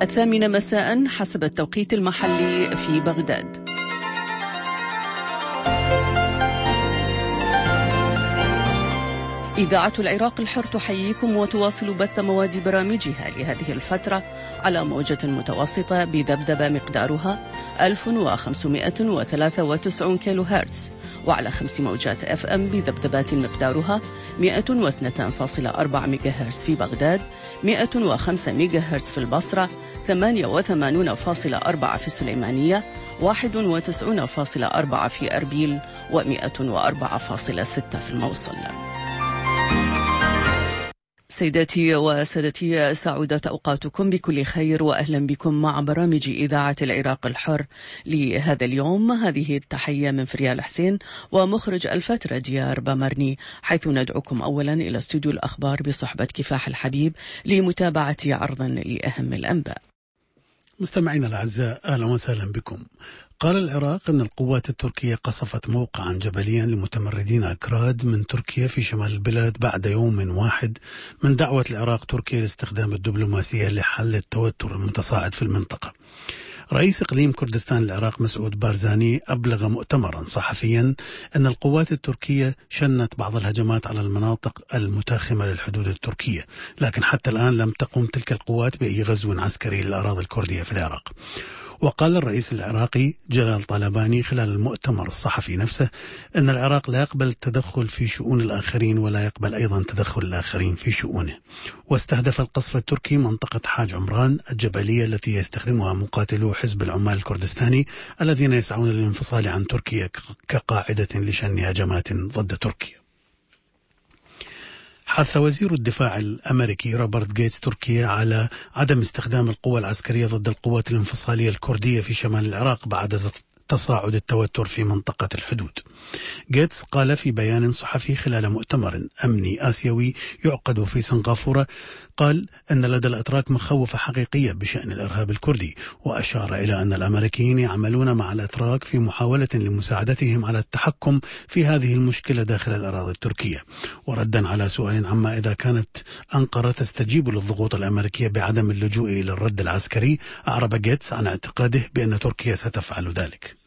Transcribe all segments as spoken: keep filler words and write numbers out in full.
الثامنة مساء حسب التوقيت المحلي في بغداد. إذاعة العراق الحر تحييكم وتواصل بث مواد برامجها لهذه الفترة على موجة متوسطة بذبذبة مقدارها ألف وخمسمائة وثلاثة وتسعين كيلو هرتز، وعلى خمس موجات اف ام بذبذبات مقدارها مئة واثنين فاصلة أربعة ميجا هرتز في بغداد، مئة وخمسة ميجا هرتز في البصرة، ثمانية وثمانين فاصلة أربعة في السليمانية، واحد وتسعين فاصلة أربعة في أربيل، ومئة وأربعة فاصلة ستة في الموصل. سيداتي وسادتي، سعودت أوقاتكم بكل خير وأهلا بكم مع برامج إذاعة العراق الحر لهذا اليوم. هذه التحية من فريال حسين ومخرج الفترة ديار بامرني، حيث ندعوكم أولا إلى استوديو الأخبار بصحبة كفاح الحبيب لمتابعة عرضا لأهم الأنباء. مستمعينا الأعزاء، أهلا وسهلا بكم. قال العراق أن القوات التركية قصفت موقعا جبليا لمتمردين أكراد من تركيا في شمال البلاد بعد يوم واحد من دعوة العراق تركيا لاستخدام الدبلوماسية لحل التوتر المتصاعد في المنطقة. رئيس إقليم كردستان العراق مسعود بارزاني أبلغ مؤتمرا صحفيا أن القوات التركية شنت بعض الهجمات على المناطق المتاخمة للحدود التركية، لكن حتى الآن لم تقم تلك القوات بأي غزو عسكري للأراضي الكردية في العراق. وقال الرئيس العراقي جلال طلباني خلال المؤتمر الصحفي نفسه أن العراق لا يقبل التدخل في شؤون الآخرين ولا يقبل أيضا تدخل الآخرين في شؤونه. واستهدف القصف التركي منطقة حاج عمران الجبلية التي يستخدمها مقاتلو حزب العمال الكردستاني الذين يسعون للانفصال عن تركيا كقاعدة لشن هجمات ضد تركيا. حث وزير الدفاع الأمريكي روبرت غيتس تركيا على عدم استخدام القوى العسكرية ضد القوات الانفصالية الكردية في شمال العراق بعد تصاعد التوتر في منطقة الحدود. غيتس قال في بيان صحفي خلال مؤتمر أمني آسيوي يعقد في سنغافورة، قال أن لدى الأتراك مخاوف حقيقية بشأن الإرهاب الكردي، وأشار إلى أن الأمريكيين يعملون مع الأتراك في محاولة لمساعدتهم على التحكم في هذه المشكلة داخل الأراضي التركية. وردا على سؤال عما إذا كانت أنقرة تستجيب للضغوط الأمريكية بعدم اللجوء إلى الرد العسكري، أعرب غيتس عن اعتقاده بأن تركيا ستفعل ذلك.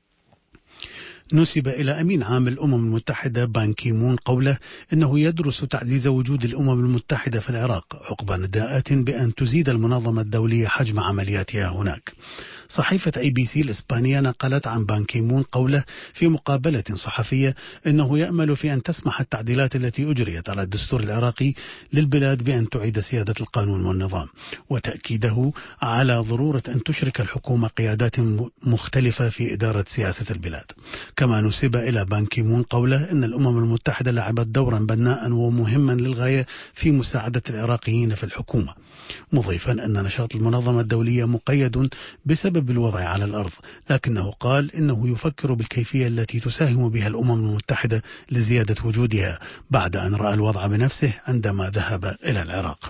نسب إلى أمين عام الأمم المتحدة بان كيمون قوله إنه يدرس تعزيز وجود الأمم المتحدة في العراق عقب نداءات بأن تزيد المنظمة الدولية حجم عملياتها هناك. صحيفة اي بي سي الإسبانية نقلت عن بان كيمون قوله في مقابلة صحفية إنه يأمل في أن تسمح التعديلات التي أجريت على الدستور العراقي للبلاد بأن تعيد سيادة القانون والنظام، وتأكيده على ضرورة أن تشرك الحكومة قيادات مختلفة في إدارة سياسة البلاد. كما نسب إلى بان كيمون قوله إن الأمم المتحدة لعبت دورا بناء ومهما للغاية في مساعدة العراقيين في الحكومة، مضيفا أن نشاط المنظمة الدولية مقيد بسبب الوضع على الأرض، لكنه قال إنه يفكر بالكيفية التي تساهم بها الأمم المتحدة لزيادة وجودها بعد أن رأى الوضع بنفسه عندما ذهب إلى العراق.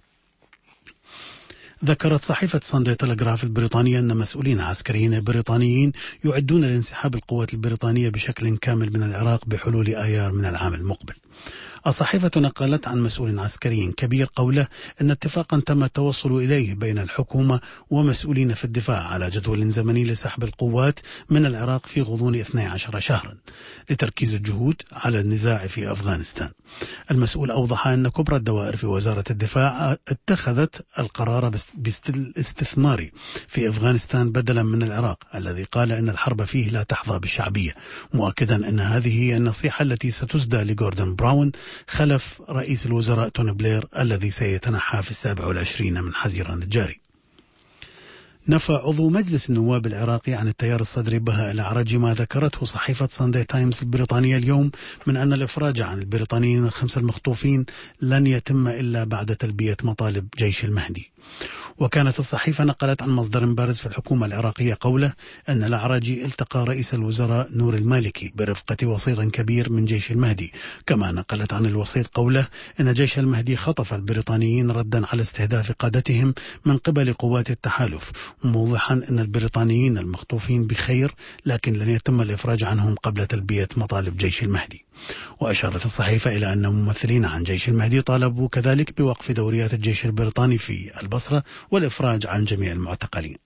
ذكرت صحيفة ساندي تلغراف البريطانية أن مسؤولين عسكريين بريطانيين يعدون لانسحاب القوات البريطانية بشكل كامل من العراق بحلول آيار من العام المقبل. الصحيفة نقلت عن مسؤول عسكري كبير قوله أن اتفاقا تم التوصل إليه بين الحكومة ومسؤولين في الدفاع على جدول زمني لسحب القوات من العراق في غضون اثني عشر شهرا لتركيز الجهود على النزاع في أفغانستان. المسؤول أوضح أن كبرى الدوائر في وزارة الدفاع اتخذت القرار بالاستثمار في أفغانستان بدلا من العراق الذي قال أن الحرب فيه لا تحظى بالشعبية، مؤكدا أن هذه هي النصيحة التي ستسدى لجوردن براون خلف رئيس الوزراء توني بلير الذي سيتنحى في السابع والعشرين من حزيران الجاري. نفى عضو مجلس النواب العراقي عن التيار الصدري بهاء الأعرج ما ذكرته صحيفة ساندي تايمز البريطانية اليوم من أن الإفراج عن البريطانيين الخمسة المخطوفين لن يتم إلا بعد تلبية مطالب جيش المهدي. وكانت الصحيفة نقلت عن مصدر بارز في الحكومة العراقية قوله أن الأعرجي التقى رئيس الوزراء نور المالكي برفقة وسيط كبير من جيش المهدي. كما نقلت عن الوسيط قوله أن جيش المهدي خطف البريطانيين ردا على استهداف قادتهم من قبل قوات التحالف، موضحا أن البريطانيين المخطوفين بخير لكن لن يتم الإفراج عنهم قبل تلبية مطالب جيش المهدي. وأشارت الصحيفة إلى أن ممثلين عن جيش المهدي طالبوا كذلك بوقف دوريات الجيش البريطاني في البصرة والإفراج عن جميع المعتقلين.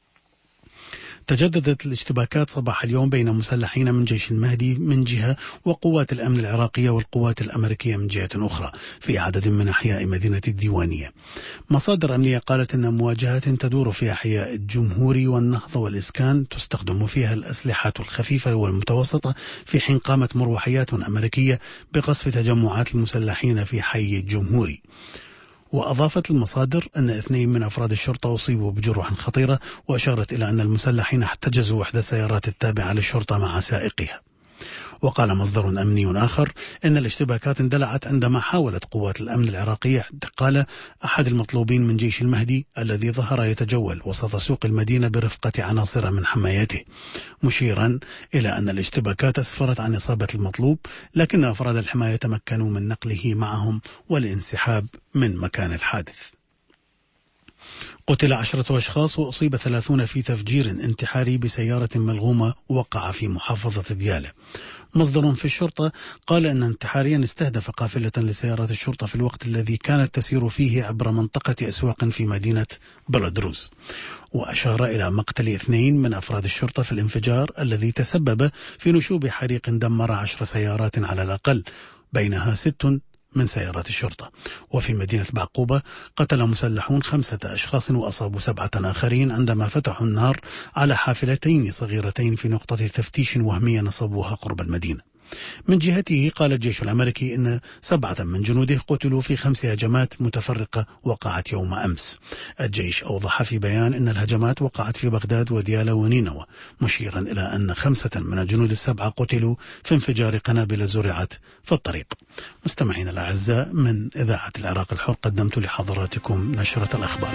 تجددت الاشتباكات صباح اليوم بين مسلحين من جيش المهدي من جهة وقوات الأمن العراقية والقوات الأمريكية من جهة أخرى في عدد من أحياء مدينة الديوانية. مصادر أمنية قالت أن مواجهات تدور في أحياء الجمهوري والنهضة والإسكان تستخدم فيها الأسلحة الخفيفة والمتوسطة، في حين قامت مروحيات أمريكية بقصف تجمعات المسلحين في حي الجمهوري. وأضافت المصادر أن اثنين من أفراد الشرطة أصيبوا بجروح خطيرة، وأشارت إلى أن المسلحين احتجزوا إحدى السيارات التابعة للشرطة مع سائقها. وقال مصدر أمني آخر أن الاشتباكات اندلعت عندما حاولت قوات الأمن العراقية اعتقال أحد المطلوبين من جيش المهدي الذي ظهر يتجول وسط سوق المدينة برفقة عناصر من حمايته، مشيرا إلى أن الاشتباكات أسفرت عن إصابة المطلوب، لكن أفراد الحماية تمكنوا من نقله معهم والانسحاب من مكان الحادث. قتل عشرة أشخاص وأصيب ثلاثون في تفجير انتحاري بسيارة ملغومة وقع في محافظة ديالى. مصدر في الشرطة قال أن انتحاريا استهدف قافلة لسيارات الشرطة في الوقت الذي كانت تسير فيه عبر منطقة أسواق في مدينة بلدروز، وأشار إلى مقتل اثنين من أفراد الشرطة في الانفجار الذي تسبب في نشوب حريق دمر عشر سيارات على الأقل، بينها ست من سيارات الشرطة. وفي مدينة بعقوبة قتل مسلحون خمسة أشخاص وأصابوا سبعة آخرين عندما فتحوا النار على حافلتين صغيرتين في نقطة تفتيش وهمية نصبوها قرب المدينة. من جهته قال الجيش الأمريكي إن سبعة من جنوده قتلوا في خمس هجمات متفرقة وقعت يوم أمس. الجيش أوضح في بيان إن الهجمات وقعت في بغداد وديالى ونينوى، مشيرا إلى أن خمسة من الجنود السبعة قتلوا في انفجار قنابل زرعت في الطريق. مستمعين الأعزاء، من إذاعة العراق الحر قدمت لحضراتكم نشرة الأخبار.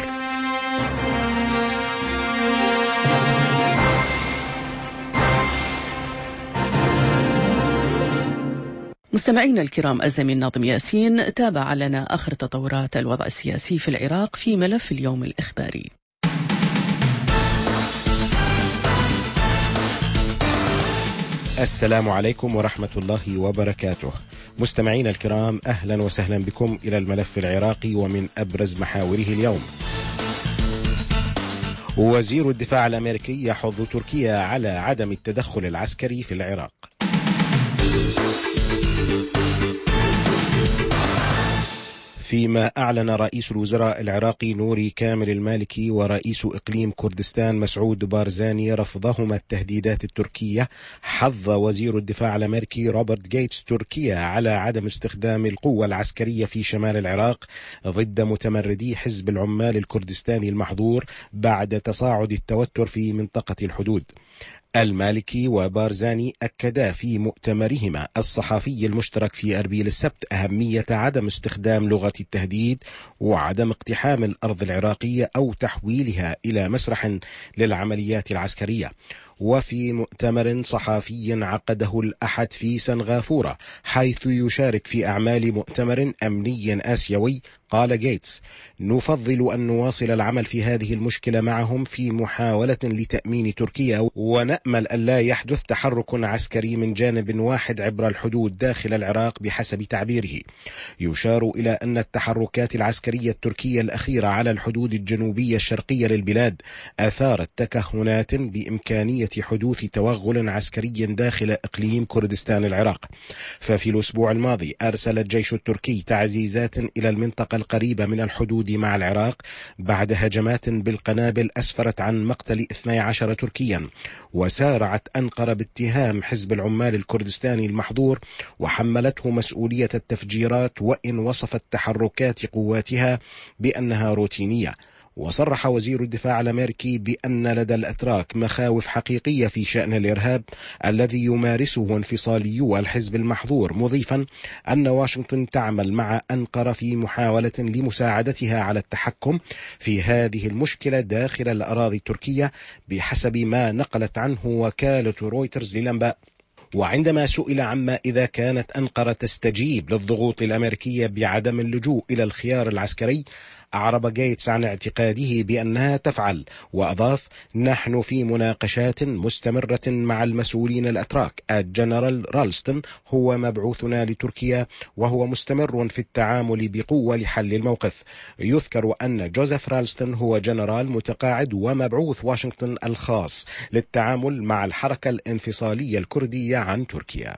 مستمعينا الكرام، الزميل ناظم ياسين تابع لنا آخر تطورات الوضع السياسي في العراق في ملف اليوم الإخباري. السلام عليكم ورحمة الله وبركاته. مستمعينا الكرام، أهلا وسهلا بكم إلى الملف العراقي ومن أبرز محاوره اليوم. وزير الدفاع الأمريكي يحض تركيا على عدم التدخل العسكري في العراق. فيما أعلن رئيس الوزراء العراقي نوري كامل المالكي ورئيس إقليم كردستان مسعود بارزاني رفضهما التهديدات التركية، حظ وزير الدفاع الأمريكي روبرت جيتس تركيا على عدم استخدام القوة العسكرية في شمال العراق ضد متمردي حزب العمال الكردستاني المحظور بعد تصاعد التوتر في منطقة الحدود. المالكي وبارزاني أكدا في مؤتمرهما الصحفي المشترك في أربيل السبت أهمية عدم استخدام لغة التهديد وعدم اقتحام الأرض العراقية أو تحويلها إلى مسرح للعمليات العسكرية. وفي مؤتمر صحفي عقده الأحد في سنغافورة حيث يشارك في أعمال مؤتمر أمني آسيوي، قال جيتس: نفضل أن نواصل العمل في هذه المشكلة معهم في محاولة لتأمين تركيا، ونأمل أن لا يحدث تحرك عسكري من جانب واحد عبر الحدود داخل العراق بحسب تعبيره. يشار إلى أن التحركات العسكرية التركية الأخيرة على الحدود الجنوبية الشرقية للبلاد أثارت تكهنات بإمكانية حدوث توغل عسكري داخل إقليم كردستان العراق. ففي الأسبوع الماضي أرسل الجيش التركي تعزيزات إلى المنطقة القريبة من الحدود مع العراق بعد هجمات بالقنابل أسفرت عن مقتل اثني عشر تركيا. وسارعت أنقرة باتهام حزب العمال الكردستاني المحظور وحملته مسؤولية التفجيرات، وإن وصفت تحركات قواتها بأنها روتينية. وصرح وزير الدفاع الأمريكي بأن لدى الأتراك مخاوف حقيقية في شأن الإرهاب الذي يمارسه انفصاليو الحزب المحظور، مضيفا أن واشنطن تعمل مع أنقرة في محاولة لمساعدتها على التحكم في هذه المشكلة داخل الأراضي التركية بحسب ما نقلت عنه وكالة رويترز للأنباء. وعندما سئل عما إذا كانت أنقرة تستجيب للضغوط الأمريكية بعدم اللجوء إلى الخيار العسكري، أعرب غيتس عن اعتقاده بأنها تفعل، وأضاف: نحن في مناقشات مستمرة مع المسؤولين الأتراك. الجنرال رالستون هو مبعوثنا لتركيا وهو مستمر في التعامل بقوة لحل الموقف. يذكر أن جوزيف رالستون هو جنرال متقاعد ومبعوث واشنطن الخاص للتعامل مع الحركة الانفصالية الكردية عن تركيا.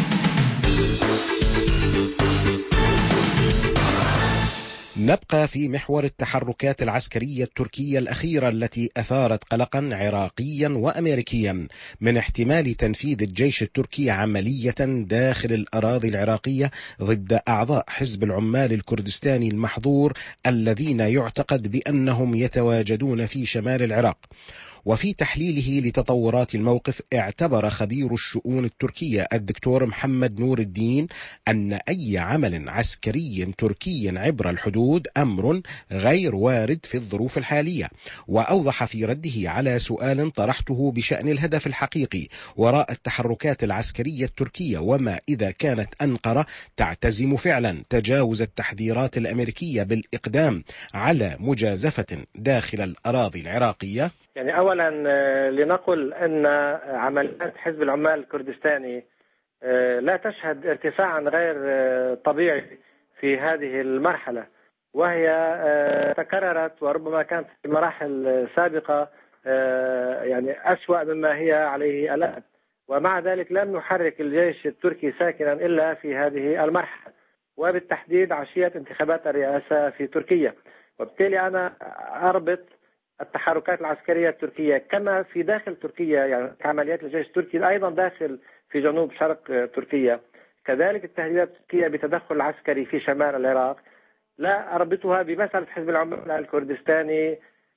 نبقى في محور التحركات العسكرية التركية الأخيرة التي أثارت قلقا عراقيا وأمريكيا من احتمال تنفيذ الجيش التركي عملية داخل الأراضي العراقية ضد أعضاء حزب العمال الكردستاني المحظور الذين يعتقد بأنهم يتواجدون في شمال العراق. وفي تحليله لتطورات الموقف، اعتبر خبير الشؤون التركية الدكتور محمد نور الدين أن أي عمل عسكري تركي عبر الحدود أمر غير وارد في الظروف الحالية. وأوضح في رده على سؤال طرحته بشأن الهدف الحقيقي وراء التحركات العسكرية التركية، وما إذا كانت أنقرة تعتزم فعلا تجاوز التحذيرات الأمريكية بالإقدام على مجازفة داخل الأراضي العراقية. يعني أولا لنقل أن عمليات حزب العمال الكردستاني لا تشهد ارتفاعا غير طبيعي في هذه المرحلة، وهي تكررت وربما كانت في مراحل سابقة يعني أسوأ مما هي عليه الآن، ومع ذلك لم يحرك الجيش التركي ساكنا إلا في هذه المرحلة، وبالتحديد عشية انتخابات الرئاسة في تركيا. وبالتالي أنا أربط التحركات العسكرية التركية كما في داخل تركيا، يعني عمليات الجيش التركي أيضا داخل في جنوب شرق تركيا، كذلك التهديدات التركية بتدخل عسكري في شمال العراق، لا أربطها بمسألة حزب العمال الكردستاني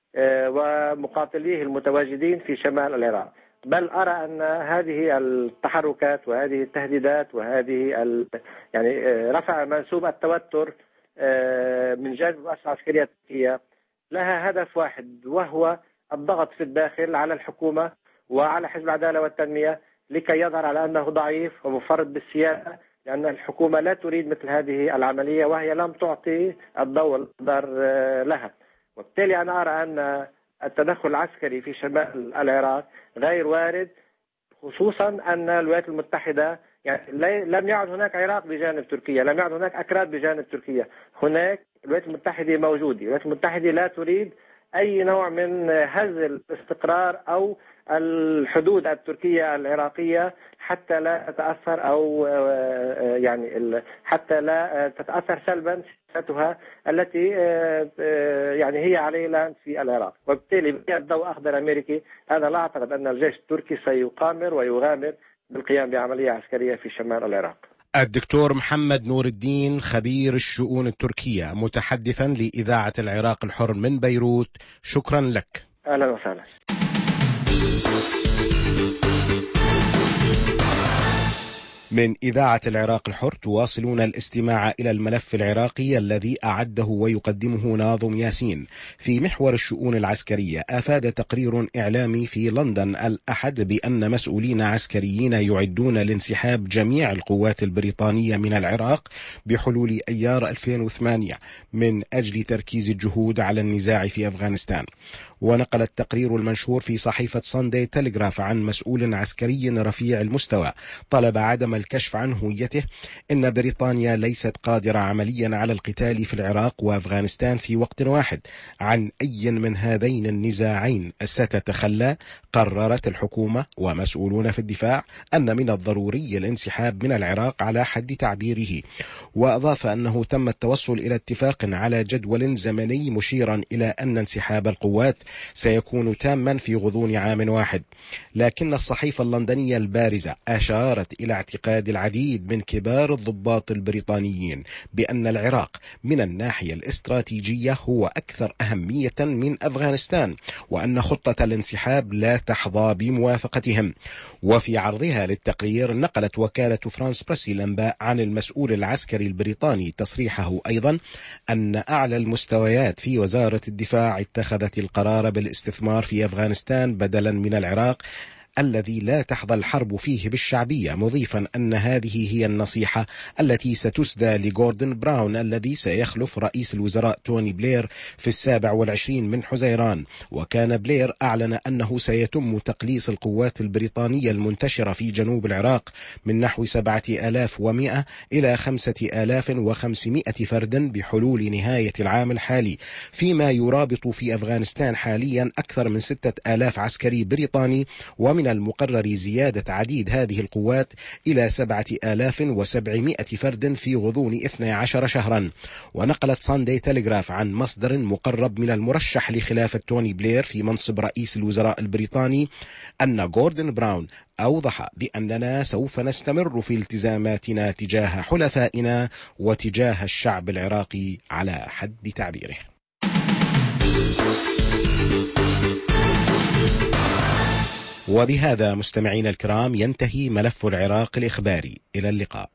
ومقاتليه المتواجدين في شمال العراق، بل أرى أن هذه التحركات وهذه التهديدات وهذه يعني رفع منسوب التوتر من جانب المؤسسة العسكرية التركية لها هدف واحد، وهو الضغط في الداخل على الحكومة وعلى حزب العدالة والتنمية لكي يظهر على أنه ضعيف ومفرط بالسياسة، لأن الحكومة لا تريد مثل هذه العملية وهي لم تعطي الضوء الأخضر لها. وبالتالي أنا أرى أن التدخل العسكري في شمال العراق غير وارد، خصوصا أن الولايات المتحدة يعني لم يعد هناك عراق بجانب تركيا، لم يعد هناك أكراد بجانب تركيا، هناك الولايات المتحدة موجودة. الولايات المتحدة لا تريد أي نوع من هز الاستقرار أو الحدود التركية العراقية حتى لا تتأثر أو يعني حتى لا تتأثر سلبا سياستها التي يعني هي عليه الآن في العراق. وبالتالي الضوء أخضر أمريكي، أنا لا أعتقد أن الجيش التركي سيقامر ويغامر بالقيام بعملية عسكرية في شمال العراق. الدكتور محمد نور الدين خبير الشؤون التركية متحدثا لإذاعة العراق الحر من بيروت، شكرا لك. أهلا وسهلا. من إذاعة العراق الحر تواصلون الاستماع إلى الملف العراقي الذي أعده ويقدمه ناظم ياسين. في محور الشؤون العسكرية، أفاد تقرير إعلامي في لندن الأحد بأن مسؤولين عسكريين يعدون لانسحاب جميع القوات البريطانية من العراق بحلول أيار ألفين وثمانية من أجل تركيز الجهود على النزاع في أفغانستان. ونقل التقرير المنشور في صحيفة ساندي تيليغراف عن مسؤول عسكري رفيع المستوى طلب عدم الكشف عن هويته إن بريطانيا ليست قادرة عمليا على القتال في العراق وأفغانستان في وقت واحد عن أي من هذين النزاعين ستتخلى. قررت الحكومة ومسؤولون في الدفاع أن من الضروري الانسحاب من العراق على حد تعبيره. وأضاف أنه تم التوصل إلى اتفاق على جدول زمني مشيرا إلى أن انسحاب القوات سيكون تاما في غضون عام واحد. لكن الصحيفة اللندنية البارزة أشارت إلى اعتقاد العديد من كبار الضباط البريطانيين بأن العراق من الناحية الاستراتيجية هو أكثر أهمية من أفغانستان، وأن خطة الانسحاب لا تحظى بموافقتهم. وفي عرضها للتقرير نقلت وكالة فرانس بريس الأنباء عن المسؤول العسكري البريطاني تصريحه أيضا أن أعلى المستويات في وزارة الدفاع اتخذت القرار بالاستثمار في أفغانستان بدلا من العراق الذي لا تحظى الحرب فيه بالشعبية، مضيفا أن هذه هي النصيحة التي ستسدى لجوردن براون الذي سيخلف رئيس الوزراء توني بلير في السابع والعشرين من حزيران. وكان بلير أعلن أنه سيتم تقليص القوات البريطانية المنتشرة في جنوب العراق من نحو سبعة آلاف ومئة إلى خمسة آلاف وخمسمئة فرد بحلول نهاية العام الحالي، فيما يرابط في أفغانستان حاليا أكثر من ستة آلاف عسكري بريطاني، ومن المقرر زيادة عديد هذه القوات إلى سبعة آلاف وسبعمئة فرد في غضون اثني عشر شهرا. ونقلت ساندي تيليغراف عن مصدر مقرب من المرشح لخلافة توني بلير في منصب رئيس الوزراء البريطاني أن جوردن براون أوضح بأننا سوف نستمر في التزاماتنا تجاه حلفائنا وتجاه الشعب العراقي على حد تعبيره. وبهذا مستمعين الكرام ينتهي ملف العراق الإخباري. إلى اللقاء.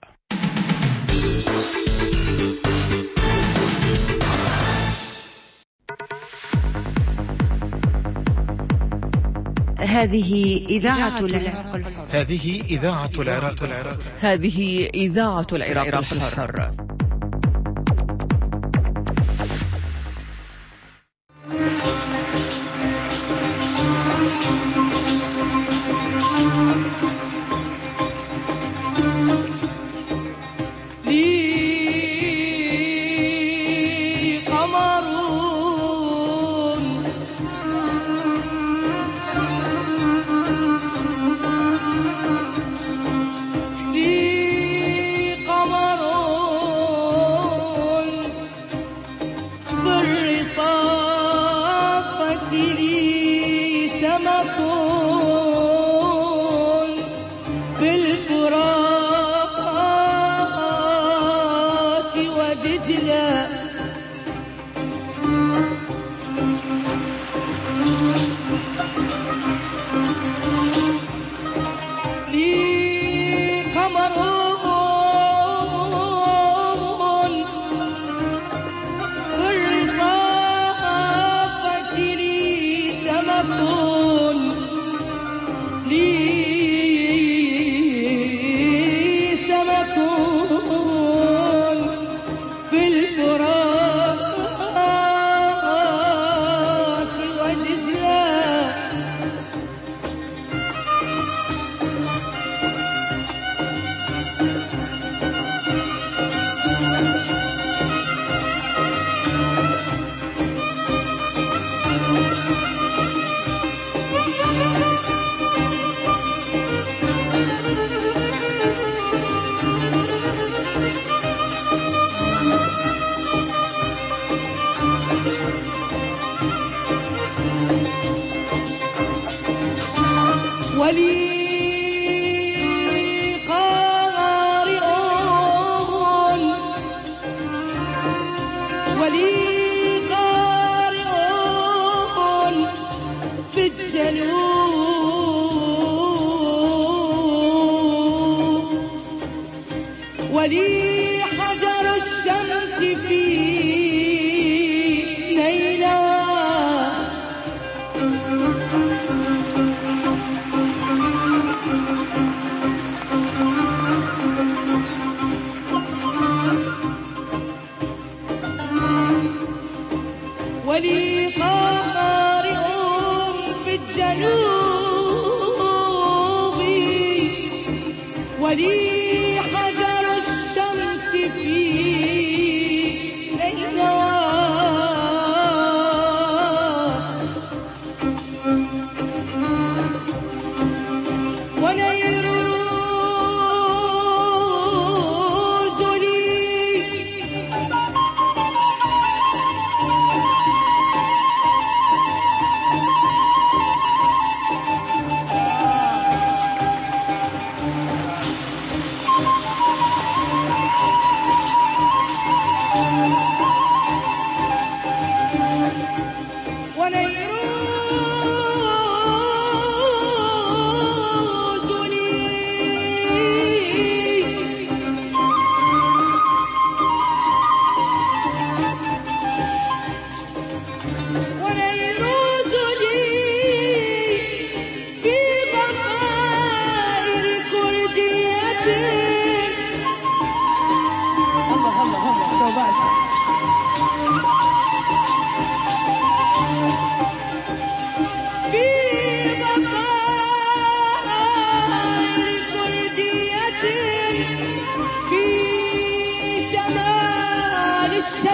هذه إذاعة العراق الحر. هذه إذاعة العراق الحر. هذه إذاعة العراق الحر.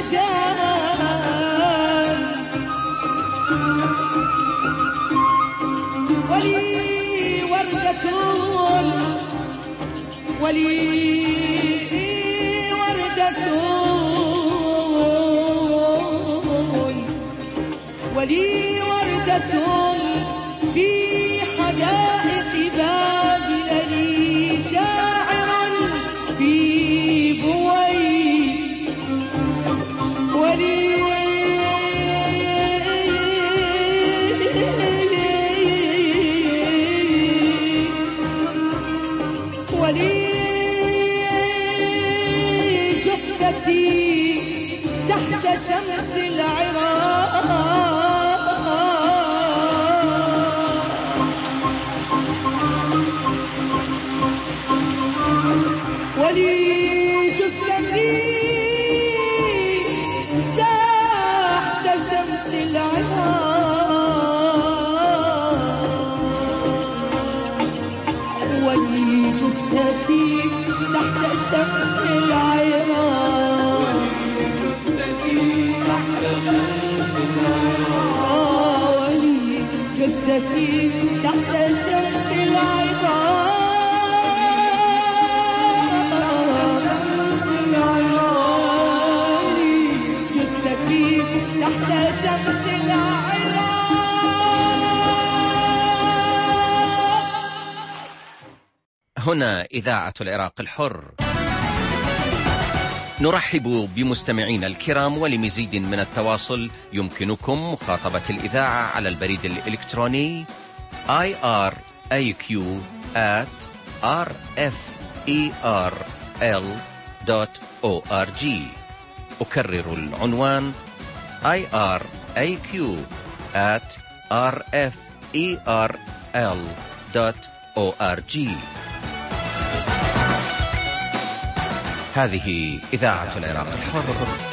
شجان ولي وردة ولي وردة ولي وردة في حدائق بابل لي شاعر في بوي ولي ولي جثتي تحت شمس العراق ولي جثتي تحت شمس العراق ولي جثتي تحت شمس العراق ولي جثتي تحت شمس العراق تحت شمس العراق. هنا إذاعة العراق الحر. نرحب بمستمعينا الكرام، ولمزيد من التواصل يمكنكم مخاطبة الإذاعة على البريد الإلكتروني آي آر إيه كيو آت آر إف إي آر إل دوت أو آر جي. أكرر العنوان آي آر إيه كيو آت آر إف إي آر إل دوت أو آر جي. هذه إذاعة العراق الحر.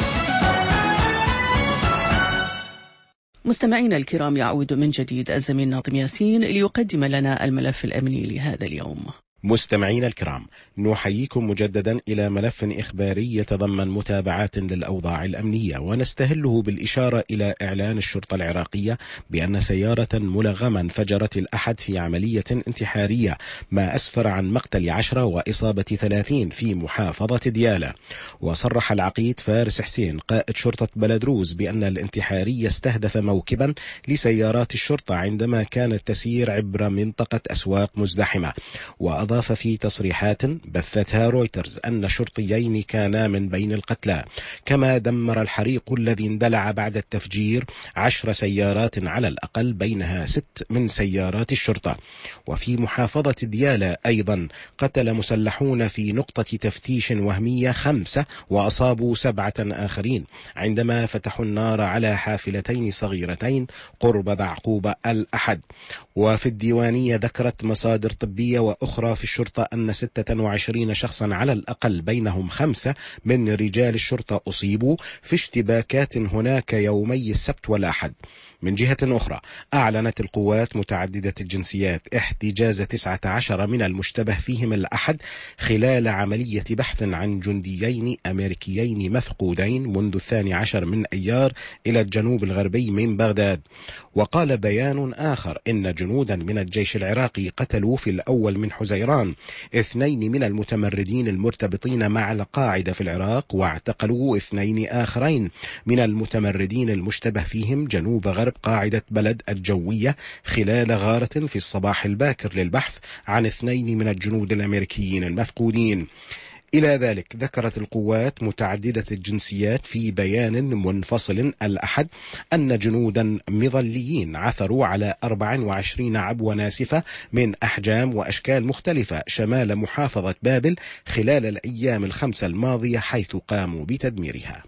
مستمعينا الكرام، يعود من جديد الزميل ناظم ياسين ليقدم لنا الملف الأمني لهذا اليوم. مستمعينا الكرام، نحييكم مجددا إلى ملف إخباري يتضمن متابعات للأوضاع الأمنية، ونستهله بالإشارة إلى إعلان الشرطة العراقية بأن سيارة ملغمة انفجرت الأحد في عملية انتحارية، ما أسفر عن مقتل عشرة وإصابة ثلاثين في محافظة ديالى. وصرح العقيد فارس حسين قائد شرطة بلدروز بأن الانتحاري استهدف موكبا لسيارات الشرطة عندما كانت تسير عبر منطقة أسواق مزدحمة. وأضاف أضاف في تصريحات بثتها رويترز أن شرطيين كانا من بين القتلى، كما دمر الحريق الذي اندلع بعد التفجير عشر سيارات على الأقل، بينها ست من سيارات الشرطة. وفي محافظة ديالى أيضا قتل مسلحون في نقطة تفتيش وهمية خمسة وأصابوا سبعة آخرين عندما فتحوا النار على حافلتين صغيرتين قرب بعقوبة الأحد. وفي الديوانية ذكرت مصادر طبية وأخرى في الشرطة أن ستة وعشرين شخصا على الأقل، بينهم خمسة من رجال الشرطة، أصيبوا في اشتباكات هناك يومي السبت والأحد. من جهة أخرى أعلنت القوات متعددة الجنسيات احتجاز تسعة عشر من المشتبه فيهم الأحد خلال عملية بحث عن جنديين أمريكيين مفقودين منذ الثاني عشر من أيار إلى الجنوب الغربي من بغداد. وقال بيان آخر إن جنودا من الجيش العراقي قتلوا في الأول من حزيران اثنين من المتمردين المرتبطين مع القاعدة في العراق، واعتقلوا اثنين آخرين من المتمردين المشتبه فيهم جنوب غرب قاعدة بلد الجوية خلال غارة في الصباح الباكر للبحث عن اثنين من الجنود الأمريكيين المفقودين. إلى ذلك ذكرت القوات متعددة الجنسيات في بيان منفصل الأحد أن جنودا مظليين عثروا على أربع وعشرين عبوة ناسفة من أحجام وأشكال مختلفة شمال محافظة بابل خلال الأيام الخمسة الماضية، حيث قاموا بتدميرها.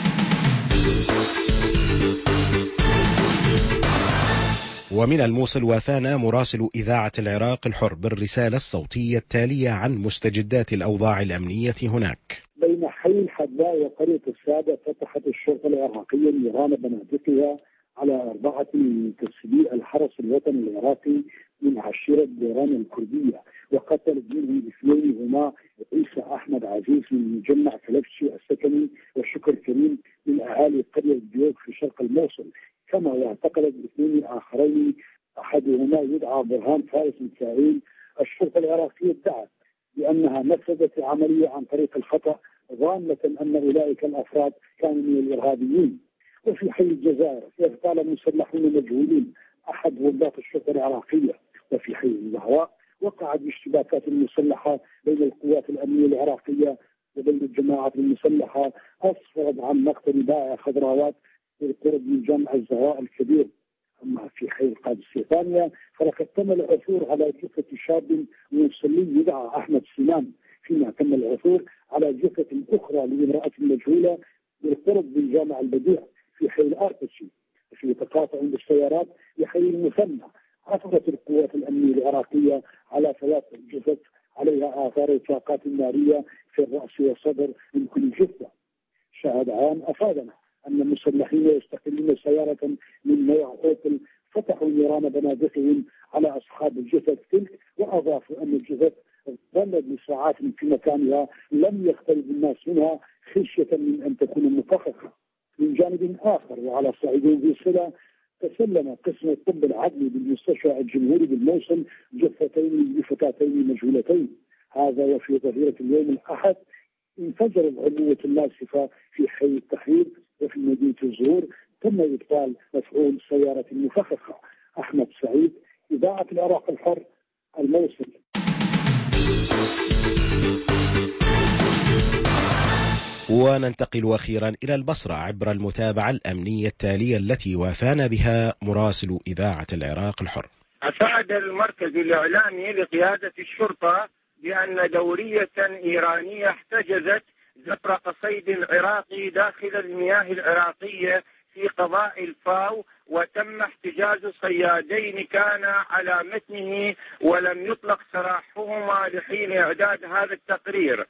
ومن الموصل وافانا مراسل إذاعة العراق الحر بالرسالة الصوتية التالية عن مستجدات الأوضاع الأمنية هناك. بين حي الحداء وقرية السادة فتحت الشرطة العراقية نيران بنادقها على أربعة من منتسبي الحرس الوطني العراقي من عشيرة بوران الكردية، وقتلت منهم اثنين هما عيسى أحمد عزيز من مجمع كلبشي السكني وشكر كريم من أهالي قرية ديوك في شرق الموصل، كما واعتقلت اثنين آخرين أحدهما يدعى برهان فارس ميكائيل. الشرطة العراقية ادعت بأنها نفذت العملية عن طريق الخطأ، ظانة أن أولئك الأفراد كانوا من الإرهابيين. وفي حي الجزائر اغتال مسلحون مجهولين أحد ضباط الشرطة العراقية. وفي حي الزهراء وقعت اشتباكات مسلحة بين القوات الأمنية العراقية وبين الجماعة المسلحة أسفرت عن مقتل بائع خضروات بالقرب من جامع الزهراء الكبير. أما في حي القادسية ثانية فلقد تم العثور على جثة شاب مسلي يدعى أحمد سنان، فيما تم العثور على جثة أخرى لامرأة مجهولة بالقرب من جامع البديع في حي الآرتشي. في تقاطع بالسيارات بحي المثنى عثرت القوات الأمنية العراقية على ثلاث جثث عليها آثار الإطلاقات النارية في الرأس والصدر من كل جثة. شاهد عام أفادنا أن المسلحين يستقلون سيارة من نوع أوبل فتحوا نيران بنادقهم على أصحاب الجثث تلك، وأضافوا أن الجثث ظلت لساعات في مكانها لم يختلف الناس منها خشية من أن تكون مفخخة. من جانب آخر وعلى صعيد ذي صلة تسلم قسم الطب العدلي بالمستشفى الجمهوري بالموصل جثتين لفتاتين مجهولتين. هذا وفي ظهيرة اليوم الأحد انفجرت عبوة ناسفة في حي التحرير. وفي مدينة الزهور تم إبطال مفعول سيارة مفخخة. أحمد سعيد، إذاعة العراق الحر، الموصل. وننتقل أخيرا إلى البصرة عبر المتابعة الأمنية التالية التي وافانا بها مراسل إذاعة العراق الحر. أفاد المركز الإعلامي لقيادة الشرطة بأن دورية إيرانية احتجزت زفر قصيد عراقي داخل المياه العراقية في قضاء الفاو، وتم احتجاز صيادين كان على متنه ولم يطلق سراحهما لحين إعداد هذا التقرير.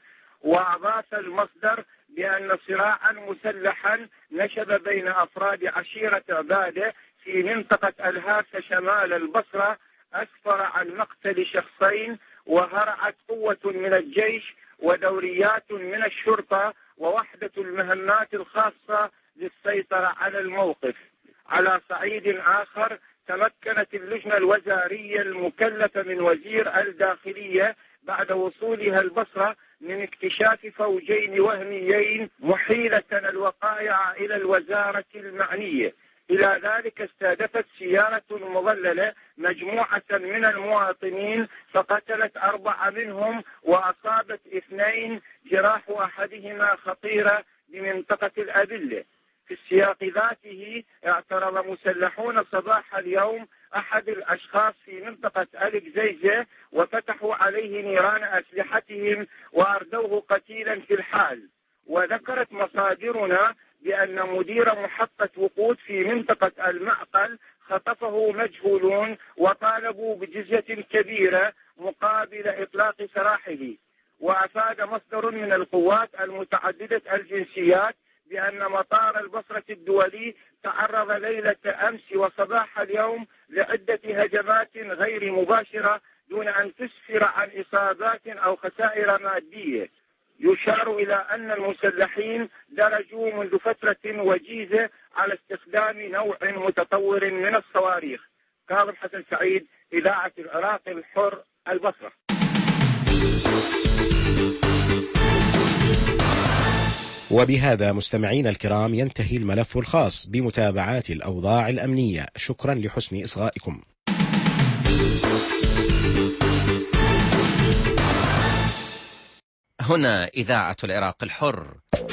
وأضاف المصدر بأن صراعا مسلحا نشب بين أفراد عشيرة عبادة في منطقة الهاسة شمال البصرة أسفر عن مقتل شخصين، وهرعت قوة من الجيش ودوريات من الشرطة ووحدة المهمات الخاصة للسيطرة على الموقف. على صعيد آخر تمكنت اللجنة الوزارية المكلفة من وزير الداخلية بعد وصولها البصرة من اكتشاف فوجين وهميين محيلة الوقائع إلى الوزارة المعنية. إلى ذلك استهدفت سيارة مظللة مجموعة من المواطنين فقتلت أربعة منهم وأصابت اثنين، جراح أحدهما خطيرة بمنطقة الأبلة. في السياق ذاته اعترض مسلحون صباح اليوم أحد الأشخاص في منطقة الكزيزة وفتحوا عليه نيران أسلحتهم وأردوه قتيلا في الحال. وذكرت مصادرنا بأن مدير محطة وقود في منطقة المعقل خطفه مجهولون وطالبوا بجزية كبيرة مقابل إطلاق سراحه. وأفاد مصدر من القوات المتعددة الجنسيات بأن مطار البصرة الدولي تعرض ليلة أمس وصباح اليوم لعدة هجمات غير مباشرة دون أن تسفر عن إصابات أو خسائر مادية. يشار إلى أن المسلحين درجوا منذ فترة وجيزة على استخدام نوع متطور من الصواريخ. كاظم حسن سعيد، إذاعة العراق الحر، البصرة. وبهذا مستمعين الكرام ينتهي الملف الخاص بمتابعات الأوضاع الأمنية. شكرا لحسن إصغائكم. هنا إذاعة العراق الحر.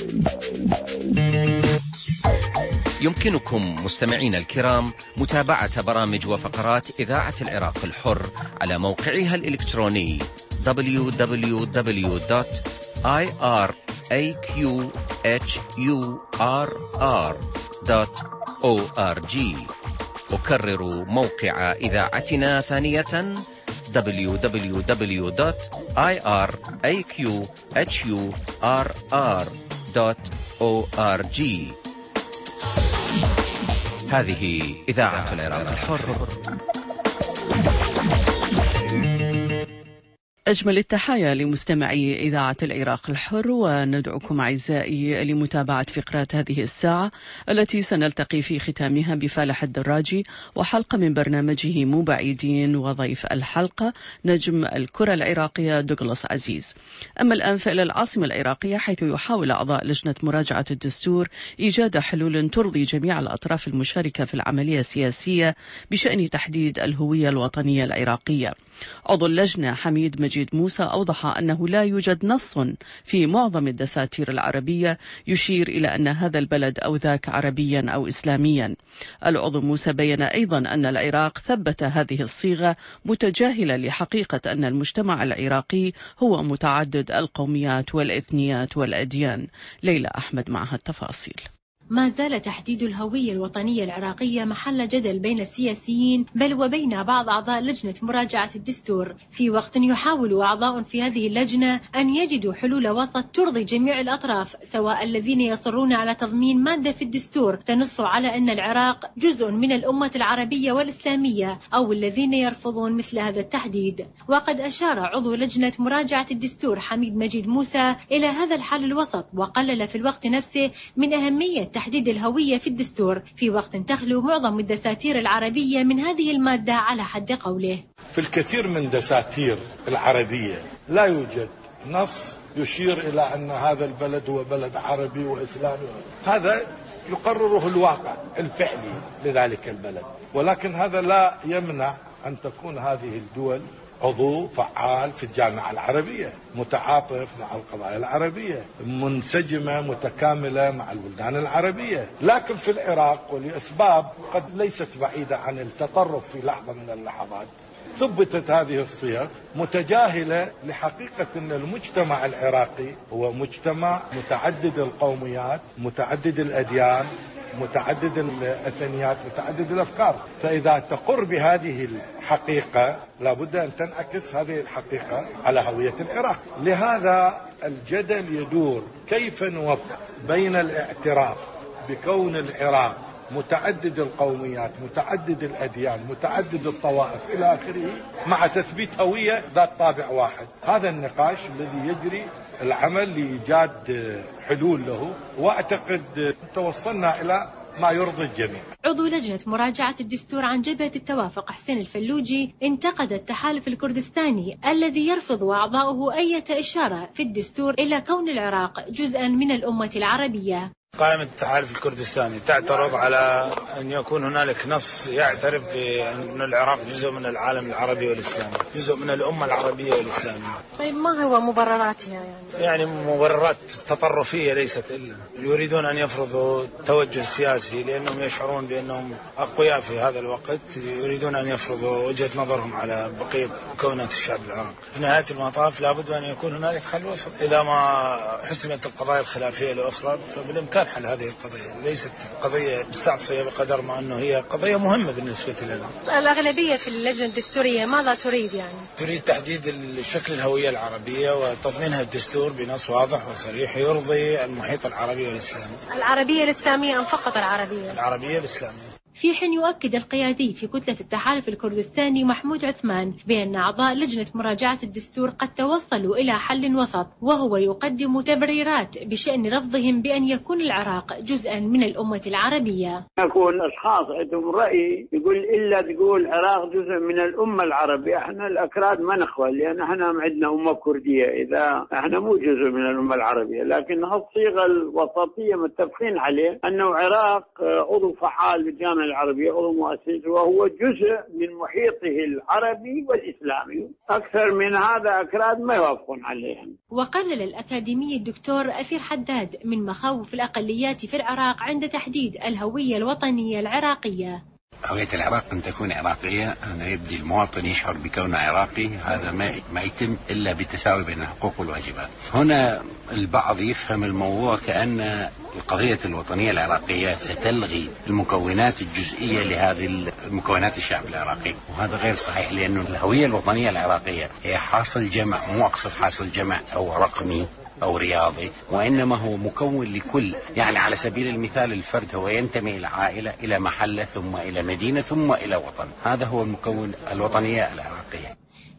يمكنكم مستمعين الكرام متابعة برامج وفقرات إذاعة العراق الحر على موقعها الإلكتروني دبليو دبليو دبليو دوت آي آر إيه كيو إتش يو آر آر دوت أو آر جي. أكرر موقع إذاعتنا ثانية دبليو دبليو دبليو دوت آي آر إيه كيو إتش يو آر آر دوت أو آر جي. هذه إذاعة العراق الحر. أجمل التحايا لمستمعي إذاعة العراق الحر، وندعوكم أعزائي لمتابعة فقرات هذه الساعة التي سنلتقي في ختامها بفالح الدراجي وحلقة من برنامجه مو بعيدين، وضيف الحلقة نجم الكرة العراقية دوغلاس عزيز. أما الآن فإلى العاصمة العراقية، حيث يحاول أعضاء لجنة مراجعة الدستور إيجاد حلول ترضي جميع الأطراف المشاركة في العملية السياسية بشأن تحديد الهوية الوطنية العراقية. عضو اللجنة حميد مجيد موسى أوضح أنه لا يوجد نص في معظم الدساتير العربية يشير إلى أن هذا البلد أو ذاك عربيا أو إسلاميا. العضو موسى بين أيضا أن العراق ثبت هذه الصيغة متجاهلة لحقيقة أن المجتمع العراقي هو متعدد القوميات والإثنيات والأديان. ليلى أحمد معها التفاصيل. ما زال تحديد الهوية الوطنية العراقية محل جدل بين السياسيين بل وبين بعض أعضاء لجنة مراجعة الدستور، في وقت يحاول أعضاء في هذه اللجنة أن يجدوا حلول وسط ترضي جميع الأطراف، سواء الذين يصرون على تضمين مادة في الدستور تنص على أن العراق جزء من الأمة العربية والإسلامية، أو الذين يرفضون مثل هذا التحديد. وقد أشار عضو لجنة مراجعة الدستور حميد مجيد موسى إلى هذا الحل الوسط، وقلل في الوقت نفسه من أهمية تحديد الهوية في الدستور، في وقت تخلو معظم الدساتير العربية من هذه المادة على حد قوله. في الكثير من دساتير العربية لا يوجد نص يشير إلى أن هذا البلد هو بلد عربي وإسلامي، هذا يقرره الواقع الفعلي لذلك البلد، ولكن هذا لا يمنع أن تكون هذه الدول عضو فعال في الجامعة العربية، متعاطف مع القضايا العربية، منسجمة متكاملة مع البلدان العربية. لكن في العراق ولأسباب قد ليست بعيدة عن التطرف في لحظة من اللحظات ثبتت هذه الصيغ متجاهلة لحقيقة أن المجتمع العراقي هو مجتمع متعدد القوميات، متعدد الأديان، متعدد الأثنيات، متعدد الأفكار. فإذا تقر بهذه الحقيقة لابد أن تنعكس هذه الحقيقة على هوية العراق. لهذا الجدل يدور كيف نوفق بين الاعتراف بكون العراق متعدد القوميات، متعدد الأديان، متعدد الطوائف إلى آخره، مع تثبيت هوية ذات طابع واحد. هذا النقاش الذي يجري، العمل لإيجاد حلول له، وأعتقد توصلنا إلى ما يرضي الجميع. عضو لجنة مراجعة الدستور عن جبهة التوافق حسين الفلوجي انتقد التحالف الكردستاني الذي يرفض أعضاؤه أي إشارة في الدستور إلى كون العراق جزءا من الأمة العربية. قائمة التحالف الكردستاني تعترض على أن يكون هنالك نص يعترف بأن العراق جزء من العالم العربي والإسلامي، جزء من الأمة العربية والإسلامية. طيب ما هو مبرراتها يعني؟ يعني مبررات تطرفية ليست إلا، يريدون أن يفرضوا توجه سياسي لأنهم يشعرون بأنهم أقوياء في هذا الوقت، يريدون أن يفرضوا وجهة نظرهم على بقية مكونات الشعب العراقي. في نهاية المطاف لابد أن يكون هنالك حل وسط. إذا ما حسمت القضايا الخلافية الأخرى فبالإمكان حل هذه القضية، ليست قضية مستعصية بقدر ما أنه هي قضية مهمة بالنسبة لنا. الأغلبية في اللجنة الدستورية ماذا تريد يعني؟ تريد تحديد شكل الهوية العربية وتضمينها الدستور بنص واضح وصريح يرضي المحيط العربي والإسلامي. العربية الإسلامية أم فقط العربية؟ العربية الإسلامية. في حين يؤكد القيادي في كتلة التحالف الكردستاني محمود عثمان بأن أعضاء لجنة مراجعة الدستور قد توصلوا إلى حل وسط، وهو يقدم تبريرات بشأن رفضهم بأن يكون العراق جزءا من الأمة العربية. يكون أشخاص عندهم رأي يقول إلا تقول العراق جزء من الأمة العربية، احنا الأكراد ما نخوى لأن احنا عندنا أمة كردية، إذا احنا مو جزء من الأمة العربية. لكن هالصيغة الوسطية متفقين عليه أنه العراق عضو فعال بالجامعة العربية، عضو مؤسس، وهو جزء من محيطه العربي والإسلامي. أكثر من هذا أكراد ما يوافقون عليه. وقلل الأكاديمي الدكتور أثير حداد من مخاوف الأقليات في العراق عند تحديد الهوية الوطنية العراقية. هوية العراق أن تكون عراقية، أن يبدي المواطن يشعر بكونه عراقي، هذا ما ما يتم إلا بالتساوي بين الحقوق والواجبات. هنا البعض يفهم الموضوع كأن القضية الوطنية العراقية ستلغي المكونات الجزئية لهذه المكونات الشعب العراقي، وهذا غير صحيح، لأن الهوية الوطنية العراقية هي حاصل جمع، مو أقصد حاصل جمع أو رقمي أو رياضي، وإنما هو مكون لكل. يعني على سبيل المثال الفرد هو ينتمي إلى عائلة، إلى محلة، ثم إلى مدينة، ثم إلى وطن. هذا هو المكون الوطنية العراقية.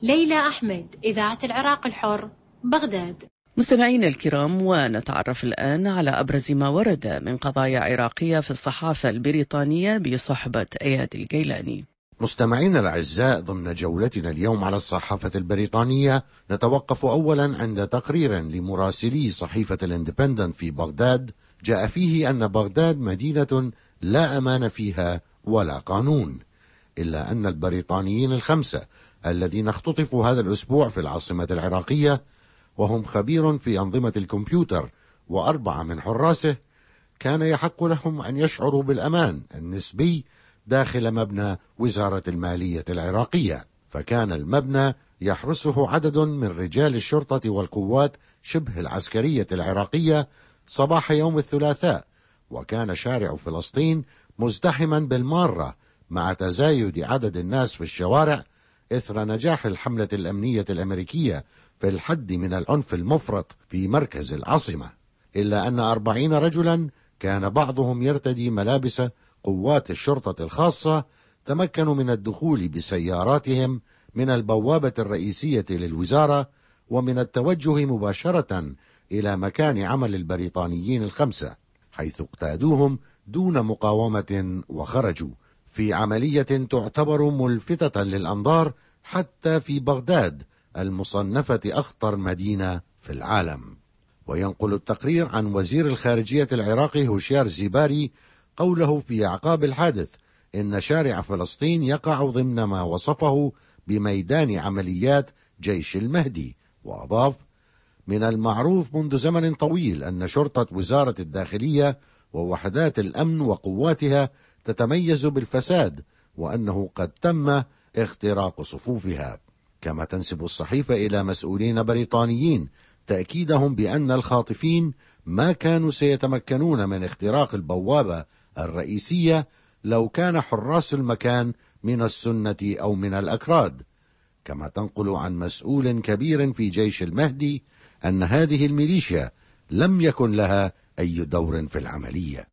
ليلى أحمد، إذاعة العراق الحر، بغداد. مستمعينا الكرام، ونتعرف الآن على أبرز ما ورد من قضايا عراقية في الصحافة البريطانية بصحبة أياد الجيلاني. مستمعينا الأعزاء، ضمن جولتنا اليوم على الصحافة البريطانية نتوقف أولا عند تقرير لمراسلي صحيفة الاندبندنت في بغداد جاء فيه أن بغداد مدينة لا أمان فيها ولا قانون، إلا أن البريطانيين الخمسة الذين اختطفوا هذا الأسبوع في العاصمة العراقية، وهم خبير في أنظمة الكمبيوتر وأربعة من حراسه، كان يحق لهم أن يشعروا بالأمان النسبي داخل مبنى وزارة المالية العراقية. فكان المبنى يحرسه عدد من رجال الشرطة والقوات شبه العسكرية العراقية صباح يوم الثلاثاء، وكان شارع فلسطين مزدحما بالمارة مع تزايد عدد الناس في الشوارع إثر نجاح الحملة الأمنية الأمريكية في الحد من العنف المفرط في مركز العاصمة. إلا أن أربعين رجلا كان بعضهم يرتدي ملابس قوات الشرطة الخاصة تمكنوا من الدخول بسياراتهم من البوابة الرئيسية للوزارة ومن التوجه مباشرة إلى مكان عمل البريطانيين الخمسة، حيث اقتادوهم دون مقاومة وخرجوا في عملية تعتبر ملفتة للأنظار حتى في بغداد المصنفة أخطر مدينة في العالم. وينقل التقرير عن وزير الخارجية العراقي هوشيار زيباري قوله في أعقاب الحادث إن شارع فلسطين يقع ضمن ما وصفه بميدان عمليات جيش المهدي، وأضاف: من المعروف منذ زمن طويل أن شرطة وزارة الداخلية ووحدات الأمن وقواتها تتميز بالفساد، وأنه قد تم اختراق صفوفها. كما تنسب الصحيفة إلى مسؤولين بريطانيين تأكيدهم بأن الخاطفين ما كانوا سيتمكنون من اختراق البوابة الرئيسية لو كان حراس المكان من السنة أو من الأكراد. كما تنقل عن مسؤول كبير في جيش المهدي أن هذه الميليشيا لم يكن لها أي دور في العملية.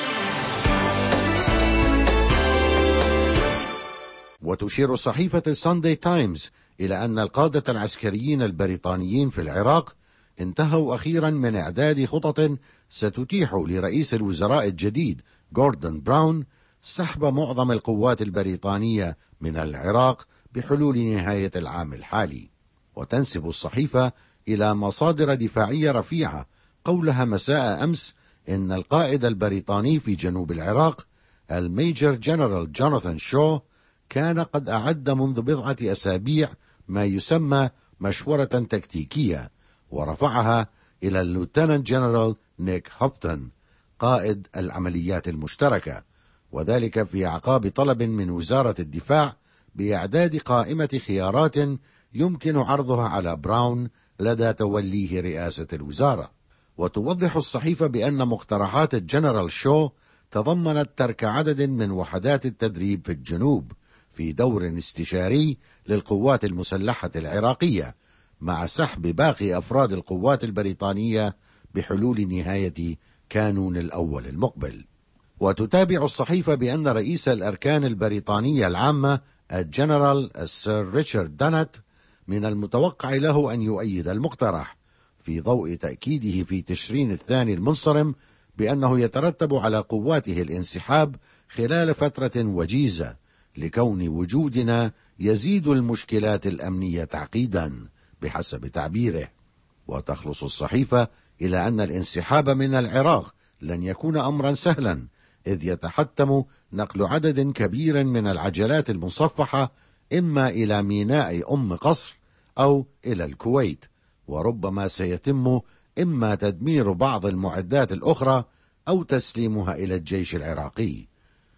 وتشير صحيفة الساندي تايمز إلى أن القادة العسكريين البريطانيين في العراق انتهوا أخيرا من إعداد خطط ستتيح لرئيس الوزراء الجديد غوردون براون سحب معظم القوات البريطانية من العراق بحلول نهاية العام الحالي. وتنسب الصحيفة إلى مصادر دفاعية رفيعة قولها مساء أمس إن القائد البريطاني في جنوب العراق الميجر جنرال جوناثان شو كان قد أعد منذ بضعة أسابيع ما يسمى مشورة تكتيكية، ورفعها إلى اللوتنانت جنرال نيك هوفتون قائد العمليات المشتركة، وذلك في أعقاب طلب من وزارة الدفاع بإعداد قائمة خيارات يمكن عرضها على براون لدى توليه رئاسة الوزارة. وتوضح الصحيفة بأن مقترحات الجنرال شو تضمنت ترك عدد من وحدات التدريب في الجنوب في دور استشاري للقوات المسلحة العراقية، مع سحب باقي أفراد القوات البريطانية بحلول نهاية كانون الأول المقبل. وتتابع الصحيفة بأن رئيس الأركان البريطانية العامة الجنرال السير ريتشارد دانت من المتوقع له أن يؤيد المقترح، في ضوء تأكيده في تشرين الثاني المنصرم بأنه يترتب على قواته الانسحاب خلال فترة وجيزة، لكون وجودنا يزيد المشكلات الأمنية تعقيدا بحسب تعبيره. وتخلص الصحيفة إلى أن الانسحاب من العراق لن يكون أمرا سهلا، إذ يتحتم نقل عدد كبير من العجلات المصفحة إما إلى ميناء أم قصر أو إلى الكويت، وربما سيتم إما تدمير بعض المعدات الأخرى أو تسليمها إلى الجيش العراقي.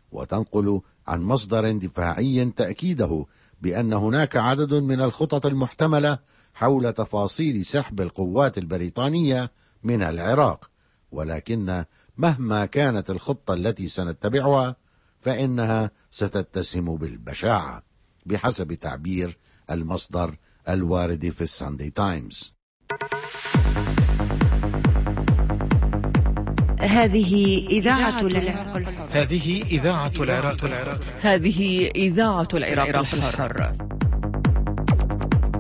وتنقل عن مصدر دفاعي تأكيده بأن هناك عدد من الخطط المحتملة حول تفاصيل سحب القوات البريطانية من العراق، ولكن مهما كانت الخطة التي سنتبعها فإنها ستتسم بالبشاعة بحسب تعبير المصدر الوارد في الساندي تايمز. هذه إذاعة العراق الحر. هذه إذاعة العراق الحر. هذه إذاعة العراق الحر.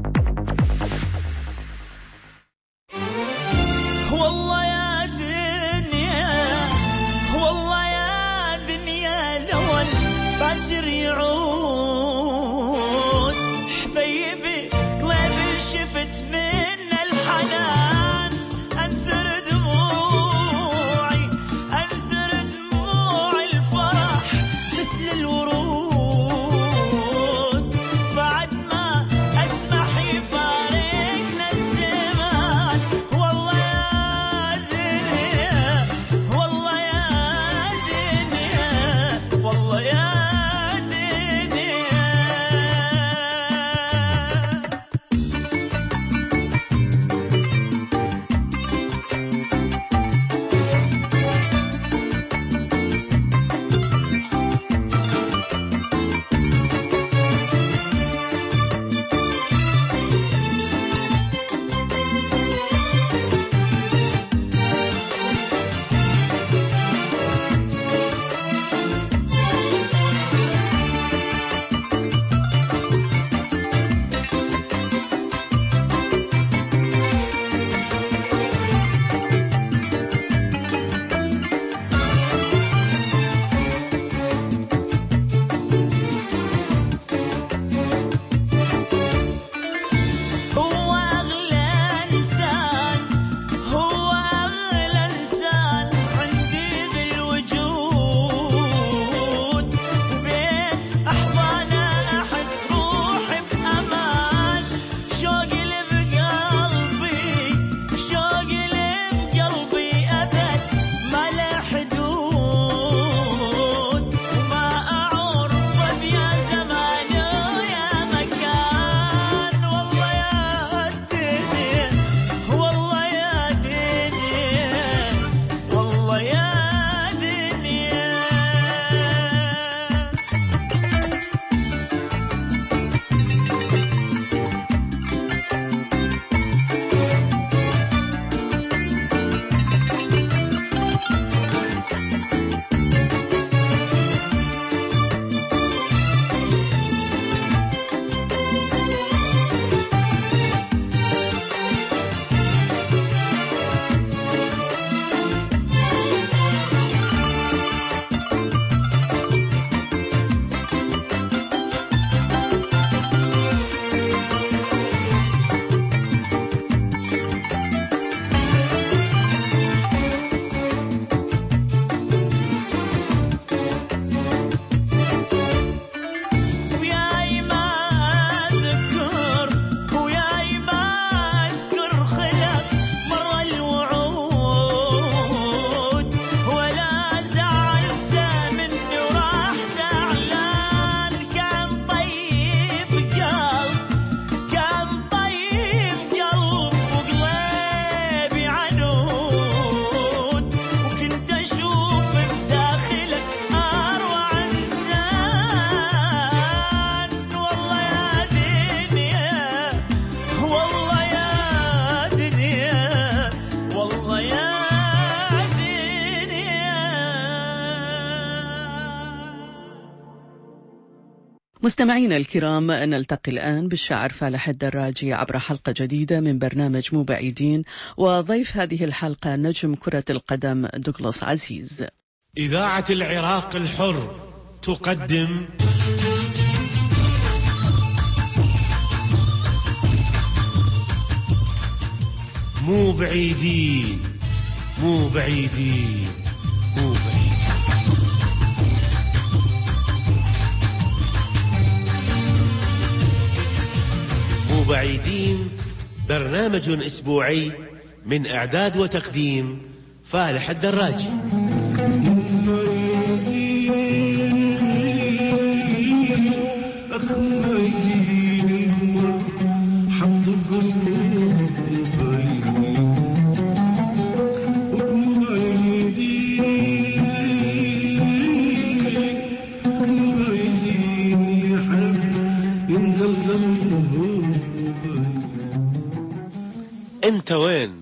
مستمعينا الكرام، نلتقي الآن بالشاعر فالح الدراجي عبر حلقة جديدة من برنامج مو بعيدين، وضيف هذه الحلقة نجم كرة القدم دوغلاس عزيز. إذاعة العراق الحر تقدم مو بعيدين مو بعيدين مو بعيدين. مو بعيدين برنامج أسبوعي من إعداد وتقديم فالح الدراجي. انت وين؟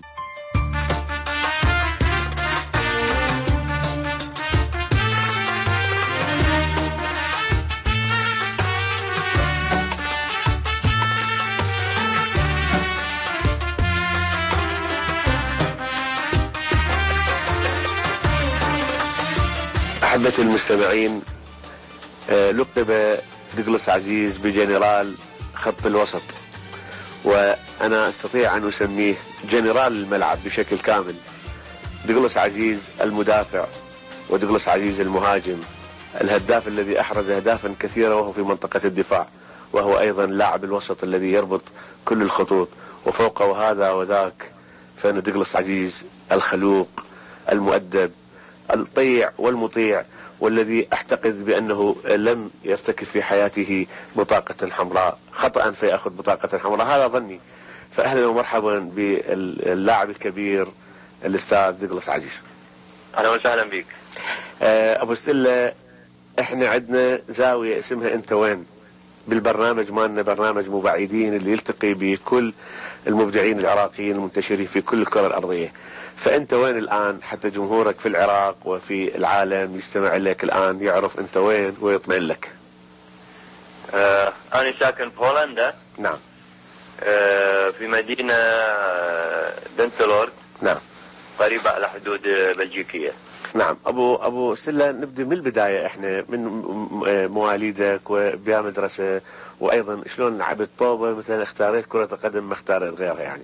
أحبتي المستمعين، لقب دوغلاس عزيز بجنرال خط الوسط، وأنا أستطيع أن أسميه جنرال الملعب بشكل كامل. دوغلاس عزيز المدافع، ودوغلاس عزيز المهاجم، الهداف الذي أحرز أهدافا كثيرة وهو في منطقة الدفاع، وهو أيضا لاعب الوسط الذي يربط كل الخطوط. وفوق هذا وذاك فإن دوغلاس عزيز الخلوق المؤدب الطيع والمطيع، والذي أعتقد بأنه لم يرتكب في حياته بطاقة حمراء خطأ فيأخذ بطاقة حمراء، هذا ظني. فأهلا ومرحبا باللاعب الكبير الأستاذ دوغلاس عزيز. أهلا وسهلا بك. أبو سلة، إحنا عندنا زاوية اسمها أنت وين بالبرنامج مالنا، برنامج مو بعيدين اللي يلتقي بكل المبدعين العراقيين المنتشرين في كل الكرة الأرضية. فأنت وين الآن حتى جمهورك في العراق وفي العالم يستمع لك الآن يعرف أنت وين ويطمئن لك؟ آه أنا ساكن في هولندا. نعم. آه في مدينة دنتلورد. نعم. قريبة على حدود بلجيكية. نعم. أبو أبو سلة، نبدأ من البداية. إحنا من مواليدك وبيا مدرسة، وأيضا شلون لعبت طوبة مثلا اختاريت كرة القدم ما اختاريت غيرها يعني؟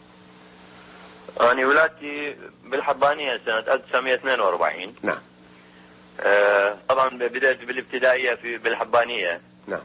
أنا ولادتي بالحضانية سنة ألف وتسعمئة واثنين وأربعين. نعم. آه طبعا بدأت بالابتدائية في بالحضانية. نعم.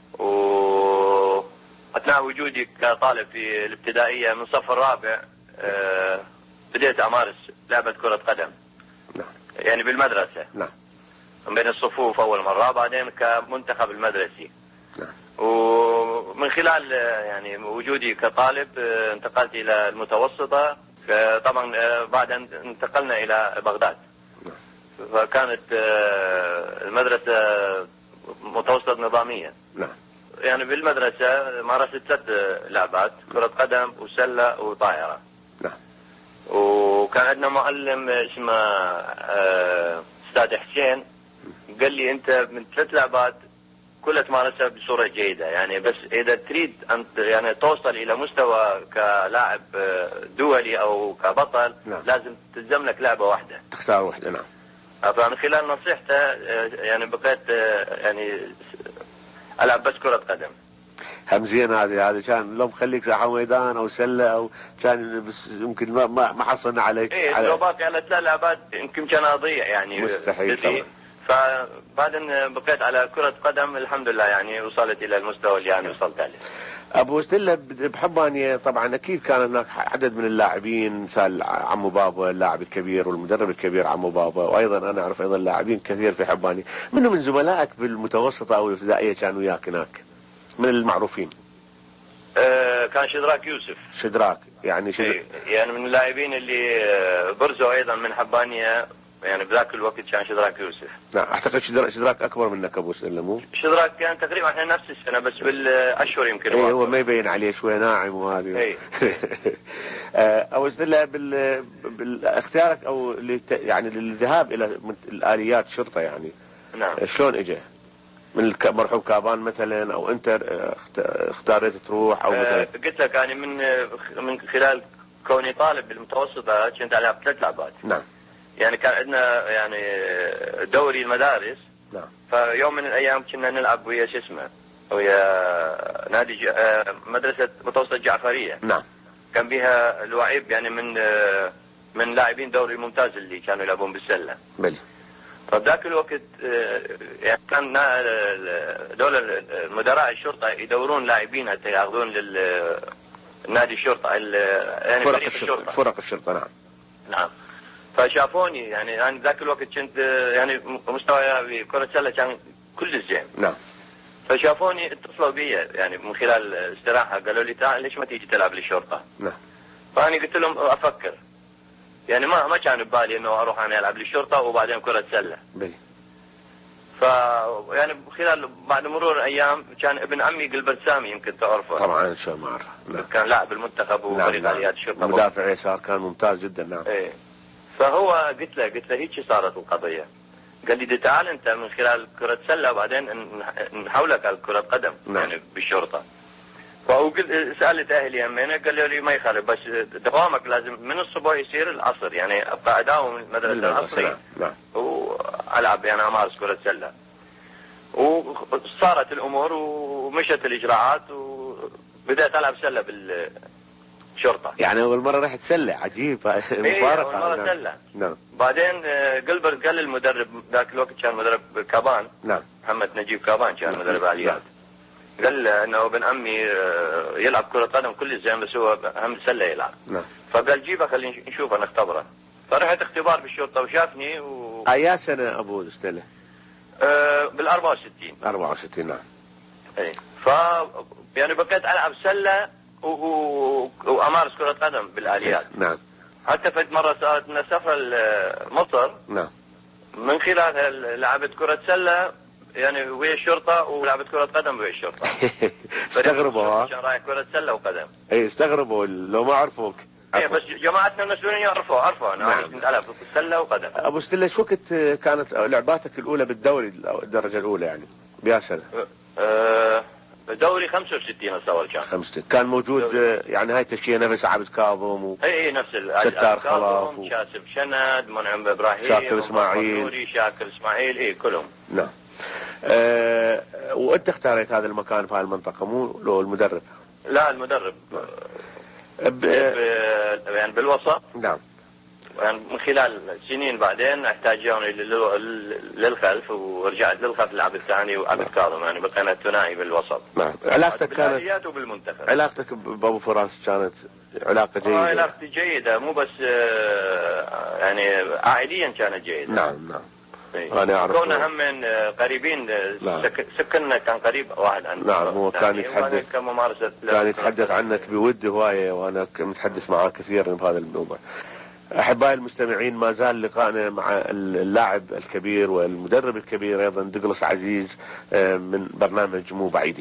وأثناء وجودي كطالب في الابتدائية من الصف الرابع آه بدأت أمارس لعبة كرة قدم. نعم. يعني بالمدرسة. نعم. من بين الصفوف أول مرة، بعدين كمنتخب المدرسي. نعم. ومن خلال يعني وجودي كطالب انتقلت إلى المتوسطة، طبعا بعد أن انتقلنا إلى بغداد. فكانت المدرسة متوسطة نظامية. نعم. يعني بالمدرسة مارست ثلاث لعبات: كرة قدم وسلة وطائرة. نعم. وكان عندنا معلم اسمه أستاذ حسين، قال لي أنت من ثلاث لعبات كلها تمارسها بصورة جيدة، يعني بس إذا تريد أن يعني توصل إلى مستوى كلاعب دولي أو كبطل، نعم. لازم تلزم لك لعبة واحدة، تختار واحدة. نعم. فمن خلال نصيحته يعني بقيت يعني ألعب بس كرة قدم. همزين هذه هذا كان لو مخليك ساحة ميدان أو سلة أو كان بس يمكن ما ما ما حصلنا عليك. إيه على... لو باقي على ثلاث لعبات يمكن كان أضيع يعني. مستحيل طبعا. فبعدين بقيت على كرة قدم الحمد لله، يعني وصلت إلى المستوى اللي يعني وصلت عليه. أبو سلة بحبانية طبعا أكيد كان هناك عدد من اللاعبين، مثل عمو بابا اللاعب الكبير والمدرب الكبير عمو بابا، وأيضا أنا أعرف أيضا لاعبين كثير في حبانية. منهم من زملائك بالمتوسطة أو الابتدائية كانوا وياك هناك من المعروفين؟ آه كان شدراك يوسف. شدراك يعني شدراك. يعني من اللاعبين اللي برزوا أيضا من حبانية، يعني بذاك الوقت كان شدراك يوسف. نعم. اعتقد شدراك, شدراك اكبر منك ابو سلة مو؟ شدراك كان تقريبا احنا نفس السنه بس بالاشهر يمكن. اي هو ما يبين عليه شوي ناعم وهذه. اي. ابو سلة بال بالاختيارك او يعني للذهاب الى الاليات الشرطه يعني. نعم. شلون اجى؟ من مرحوم كابان مثلا، او انت اختاريت تروح او مثلا؟ أه قلت لك يعني من من خلال كوني طالب بالمتوسطه كنت العب ثلاث لعبات. نعم. يعني كان عندنا يعني دوري المدارس. نعم. فيوم من الايام كنا نلعب ويا شو اسمه ويا نادي ج... مدرسه متوسطه الجعفريه. نعم. كان بها لعيب يعني من من لاعبين دوري الممتاز اللي كانوا يلعبون بالسله. بلي. فبذاك الوقت يعني كان دول مدراء الشرطه يدورون لاعبين حتى ياخذون للنادي الشرطه يعني فرق الشرطه. فرق الشرطه. نعم. نعم. فشافوني يعني انا ذاك الوقت كنت يعني مستواي بكره سله كان كل زين. نعم. فشافوني اتصلوا بي يعني من خلال استراحه قالوا لي تعال ليش ما تيجي تلعب للشرطه؟ نعم. فانا قلت لهم افكر. يعني ما ما كان ببالي انه اروح انا العب للشرطه وبعدين كره سله. بلي. ف يعني خلال بعد مرور الايام كان ابن عمي قلبرت سامي يمكن تعرفه. طبعا شو ما اعرف. نعم. كان لاعب المنتخب وفريق نعم. عاليات الشرطه. مدافع يسار كان ممتاز جدا. نعم. ايه. فهو قلت له قلت له هيك صارت القضيه. قال لي تعال انت من خلال كره سله وبعدين نحولك على كره قدم. نعم. يعني بالشرطه. فقلت سالت اهلي همينه قالوا لي ما يخالف بس دوامك لازم من الصبح يصير العصر يعني ابقى اداوم المدرسه العصري. نعم. والعب يعني امارس كره سله. وصارت الامور ومشت الاجراءات وبدات العب سله بالشرطه. يعني اول مره رحت سله عجيب. مفارقه. اول مره نعم. سله. نعم. بعدين قلبرت قال للمدرب ذاك الوقت كان مدرب كابان. نعم. محمد نجيب كابان كان نعم. مدرب عاليات. قال له انه ابن عمي يلعب كره قدم كل زين بس هو اهم سله يلعب. نعم. فقال جيبه خلينا نشوفه نختبره. فرحت اختبار بالشرطه وشافني و ايا سنه ابو استله؟ أه بال أربعة وستين. أربعة وستين. نعم. اي ف يعني بقيت العب سله و... و... وامارس كره قدم بالاليات. نعم. حتى فد مره صارت لنا سفره مصر. نعم. من خلالها لعبت كره سله يعني ويا الشرطه ولعبت كره قدم ويا الشرطه. استغربوا ها؟ كان رايح كره سله وقدم. اي استغربوا لو ما عرفوك. اي بس جماعتنا المسؤولين يعرفوا عرفوا انا نعم. كنت العب سله وقدم. ابو ستيلا شو وقت كانت لعباتك الاولى بالدوري الدرجه الاولى يعني بيا سنه؟ أه دوري خمسة وستين اتصور كان. خمسة وستين كان موجود دوري. يعني هاي التشكيله نفس عبد كاظم و... اي اي نفس ستار خلاف و... شاسف شند منعم ابراهيم شاكر اسماعيل شاكر اسماعيل اي كلهم. نعم. أه وانت اختاريت هذا المكان في هذه المنطقه مو لو المدرب؟ لا المدرب. ب... يعني بالوسط. نعم. يعني من خلال سنين بعدين احتاجوني للخلف ورجعت للخلف لعبت ثاني وعبد كاظم يعني بقينا ثنائي بالوسط. نعم. علاقتك كانت وبالمنتخب. علاقتك بابو فراس كانت علاقه جيده؟ آه علاقتي جيده مو بس آه يعني عائليا كانت جيده. نعم نعم. إيه. انا اعرف كنا هم من قريبين. نعم. سك... سكننا كان قريب واحد عن. نعم هو كان يتحدث كممارسه كان يتحدث عنك بود هوايه وانا متحدث معاه كثيرا بهذا الموضوع. احبائي المستمعين ما زال لقائنا مع اللاعب الكبير والمدرب الكبير ايضا دغلس عزيز من برنامج مو بعيدين.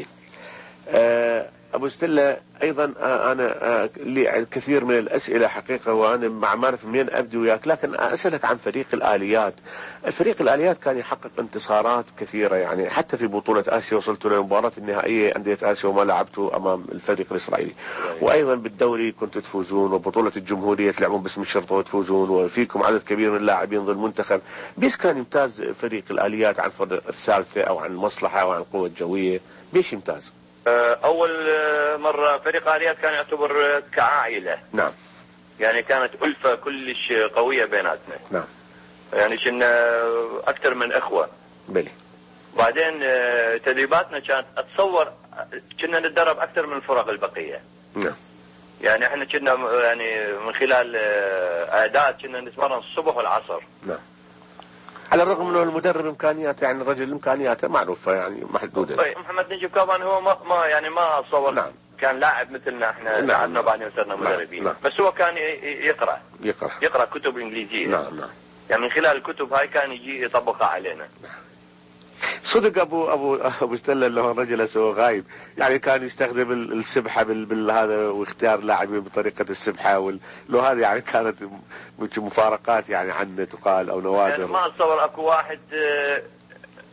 ابو ستيلا ايضا انا لي كثير من الاسئله حقيقه وانا مع ما اعرف منين ابدي وياك، لكن اسالك عن فريق الاليات. الفريق الاليات كان يحقق انتصارات كثيره يعني حتى في بطوله اسيا وصلت للمباراه النهائيه انديه اسيا وما لعبته امام الفريق الاسرائيلي. وايضا بالدوري كنتوا تفوزون وبطوله الجمهوريه تلعبون باسم الشرطه وتفوزون وفيكم عدد كبير من اللاعبين ضد المنتخب. بيش كان يمتاز فريق الاليات عن فريق الثالثه او عن المصلحه او عن القوه الجويه؟ بيش يمتاز؟ أول مرة فريق آليات كان يعتبر كعائلة. نعم. يعني كانت ألفة كلش قوية بيناتنا. نعم. يعني كنا أكثر من إخوة. بلي. بعدين تدريباتنا كانت أتصور كنا نتدرب أكثر من الفرق البقية. نعم. يعني احنا كنا يعني من خلال أعداد كنا نتمرن الصبح والعصر. نعم. على الرغم انه المدرب امكانياته يعني الرجل امكانياته معروفه يعني محدوده. محمد نجيب كابان هو ما, ما يعني ما اتصور. نعم. كان لاعب مثلنا احنا. نعم. لعبنا بعدين صرنا مدربين. نعم. بس هو كان يقرا يقرا يقرا كتب انجليزيه. نعم نعم. يعني من خلال الكتب هاي كان يجي يطبقها علينا. نعم. صدق ابو ابو ابو ستيلا اللي هو الرجل هسه غايب يعني كان يستخدم السبحه بالهذا واختيار لاعبين بطريقه السبحه وال... لو هذه يعني كانت مفارقات يعني عنه تقال او نوادر. يعني ما اتصور اكو واحد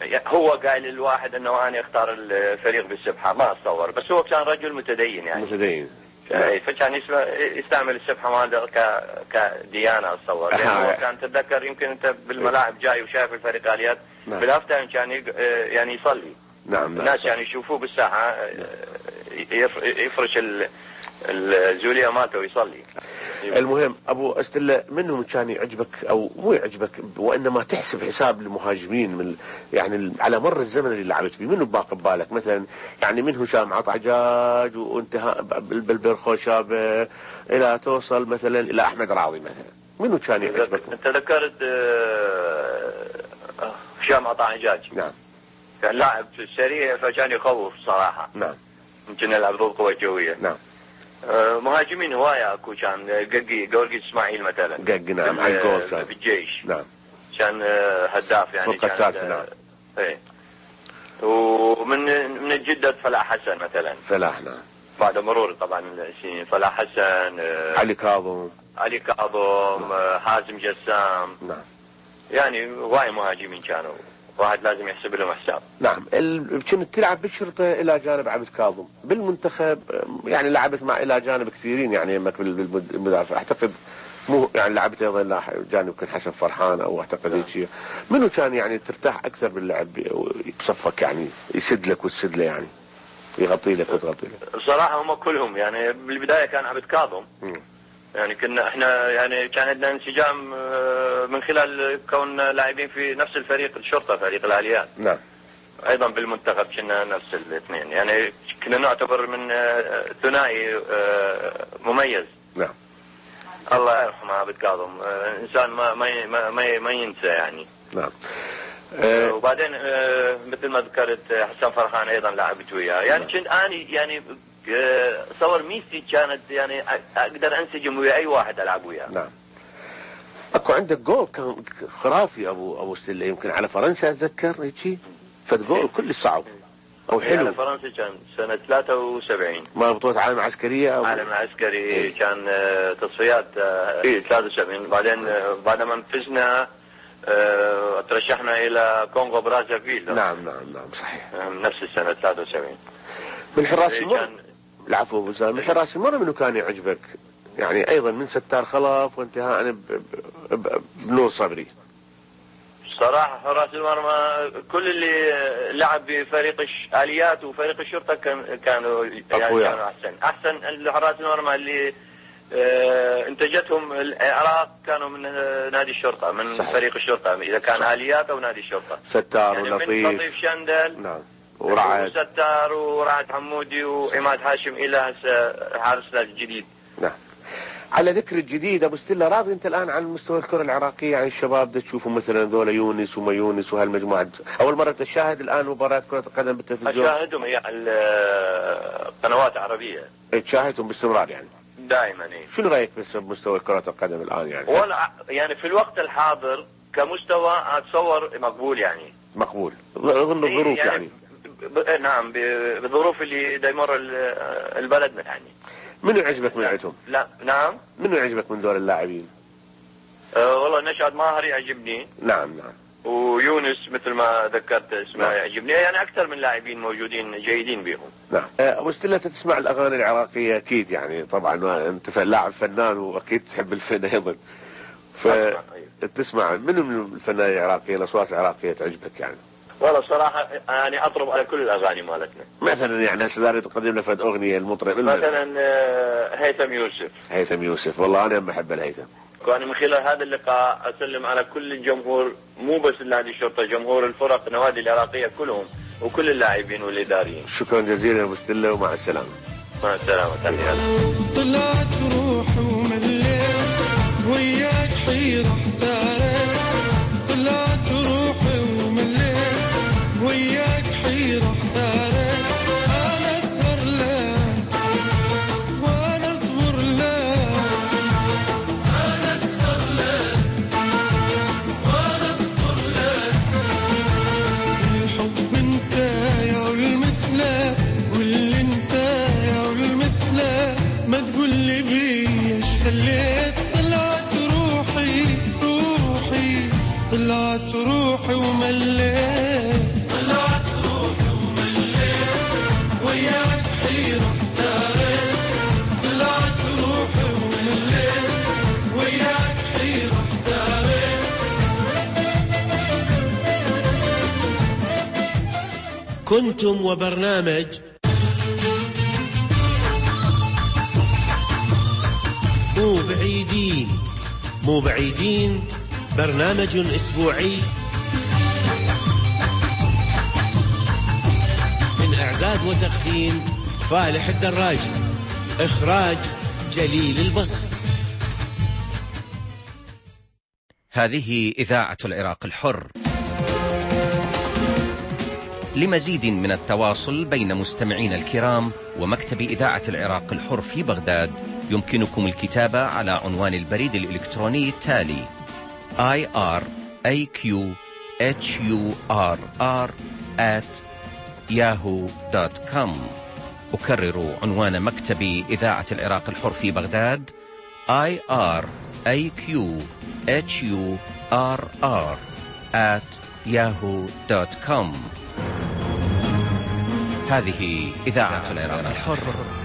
هو قال للواحد انه انا اختار الفريق بالسبحه، ما اتصور، بس هو كان رجل متدين يعني متدين فكان يستعمل السبحه ماله كديانه اتصور، لانه هو كان تتذكر يمكن انت بالملاعب جاي وشايف الفريق اليات بالهاف تايم كان يعني يصلي. نعم. الناس يعني يشوفوه بالساحه يفرش الزوليه مالته ويصلي. المهم ابو استله منهم كان يعجبك او مو يعجبك وانما تحسب حساب المهاجمين من يعني على مر الزمن اللي لعبت فيه، منو باقي ببالك مثلا؟ يعني من هشام عطعجاج وانتهاء بالبرخوشابه الى توصل مثلا الى احمد راضي مثلا، منو كان يعجبك؟ انت ذكرت هشام عطعجاج. نعم. كان لاعب سريع فكان يخوف صراحه. نعم. يمكن يلعب ضد قوى جويه. نعم. مهاجمين هواية اكو كان ققي قورقي اسماعيل مثلا. ققي نعم على الجول في الجيش. نعم. كان هداف يعني. فرقة ثالثة نعم. ايه. ومن من الجدة فلاح حسن مثلا. فلاح نعم. بعد مرور طبعا السنين فلاح حسن. علي كاظم. علي كاظم. نعم. حازم جسام. نعم. يعني هواي مهاجمين كانوا. واحد لازم يحسب لهم حساب. نعم. كنت تلعب بالشرطة الى جانب عبد كاظم، بالمنتخب يعني لعبت مع الى جانب كثيرين يعني يمك بالمدافع، اعتقد مو يعني لعبت ايضا الى جانب يمكن حسن فرحان او اعتقد هيك شيء. منو كان يعني ترتاح اكثر باللعب بصفك يعني يسد لك وتسد له يعني يغطي لك وتغطي لك؟ بصراحة هم كلهم يعني بالبداية كان عبد كاظم. م. يعني كنا احنا يعني كان عندنا انسجام من خلال كون لاعبين في نفس الفريق الشرطة فريق الآليات. نعم. ايضا بالمنتخب كنا نفس الاثنين يعني كنا نعتبر من ثنائي مميز. نعم. الله يرحمه عبد كاظم انسان ما ما ما ما ينسى يعني. نعم. أه وبعدين أه مثل ما ذكرت حسن فرحان ايضا لعبت وياه يعني كنت اني يعني صور ميسي كانت يعني اقدر انسجم ويا اي واحد العب وياه. نعم. اكو عندك جول كان خرافي ابو ابو ستيلا يمكن على فرنسا اتذكر هيك فد جول كل صعب او حلو. على فرنسا كان سنة ثلاثة وسبعين. ما بطولة عالم عسكرية او عالم عسكري. إيه. كان تصفيات إيه ثلاثة وسبعين بعدين بعد ما فزنا اه ترشحنا الى كونغو برازافيل. نعم نعم نعم صحيح. نفس السنة ثلاثة وسبعين. من حراس المرمى العفو ابو زلمه، من حراس المرمى منو كان يعجبك؟ يعني ايضا من ستار خلف وانتهاء بنور صبري. صراحة حراس المرمى كل اللي لعب بفريق الآليات وفريق الشرطة كان كانوا يعني كانوا احسن احسن حراس المرمى اللي اه انتجتهم العراق كانوا من نادي الشرطة من صحيح. فريق الشرطة اذا كان صحيح. آليات او نادي الشرطة. ستار يعني ولطيف. من لطيف شندل. نعم. ورعد. وستار ورعد حمودي وعماد هاشم الى حارسنا الجديد. نعم. على ذكر الجديد ابو ستيلا راضي انت الان عن مستوى الكرة العراقية يعني الشباب ده تشوفوا مثلا ذولا يونس وما يونس وهالمجموعة اول مرة تشاهد الان مباريات كرة القدم بالتلفزيون؟ اشاهدهم هي القنوات العربية. تشاهدهم باستمرار يعني؟ دائما. ايه. شنو رايك بمستوى كرة القدم الان يعني؟ ولا يعني في الوقت الحاضر كمستوى اتصور مقبول يعني. مقبول ضمن الظروف يعني, يعني. ب... نعم بالظروف اللي دا يمر البلد يعني. منو يعجبك من عندهم؟ لا نعم. منو يعجبك من دول اللاعبين؟ أه والله نشأت ماهر يعجبني. نعم نعم. ويونس مثل ما ذكرت اسمه نعم. يعجبني يعني اكثر من لاعبين موجودين جيدين بهم. نعم. ابو ستيلا تسمع الاغاني العراقية اكيد يعني طبعا انت لاعب فنان واكيد تحب الفن ايضا. فتسمع منو من الفنانين العراقيين الاصوات العراقية تعجبك يعني؟ والله صراحة أنا أطرب على كل الأغاني مالتنا. مثلا يعني هسه داري تقدم لنا فد أغنية المطرب مثلا هيثم يوسف. هيثم يوسف والله أنا بحب الهيثم. وأنا من خلال هذا اللقاء أسلم على كل الجمهور مو بس نادي الشرطة جمهور الفرق النوادي العراقية كلهم وكل اللاعبين والإداريين. شكرا جزيلا أبو ستيلا ومع السلامة. مع السلامة تحياتي. طلعت روح ومليت وياك حيرة احتارت طلعت روح ومليت وياك حيرة احتارت أنا أسهر لك وأنا أصبر لك أنا أسهر لك وأنا أصبر لك الحب أنت يا المثلى واللي أنت يا المثلى ما تقول لي بيش خليت طلعت روحي روحي طلعت روحي ومليت وياك حيرة احتارت طلعت روحي ومليت وياك حيرة احتارت. كنتم وبرنامج مو بعيدين. مو بعيدين برنامج أسبوعي من إعداد وتقديم فالح الدراجي، إخراج جليل البصري. هذه إذاعة العراق الحر. لمزيد من التواصل بين مستمعين الكرام ومكتب إذاعة العراق الحر في بغداد يمكنكم الكتابة على عنوان البريد الإلكتروني التالي آي آر إيه كيو إتش يو آر آر آت ياهو دوت كوم. أكرر عنوان مكتب إذاعة العراق الحر في بغداد آي آر إيه كيو إتش يو آر آر آت ياهو دوت كوم. هذه إذاعة العراق الحر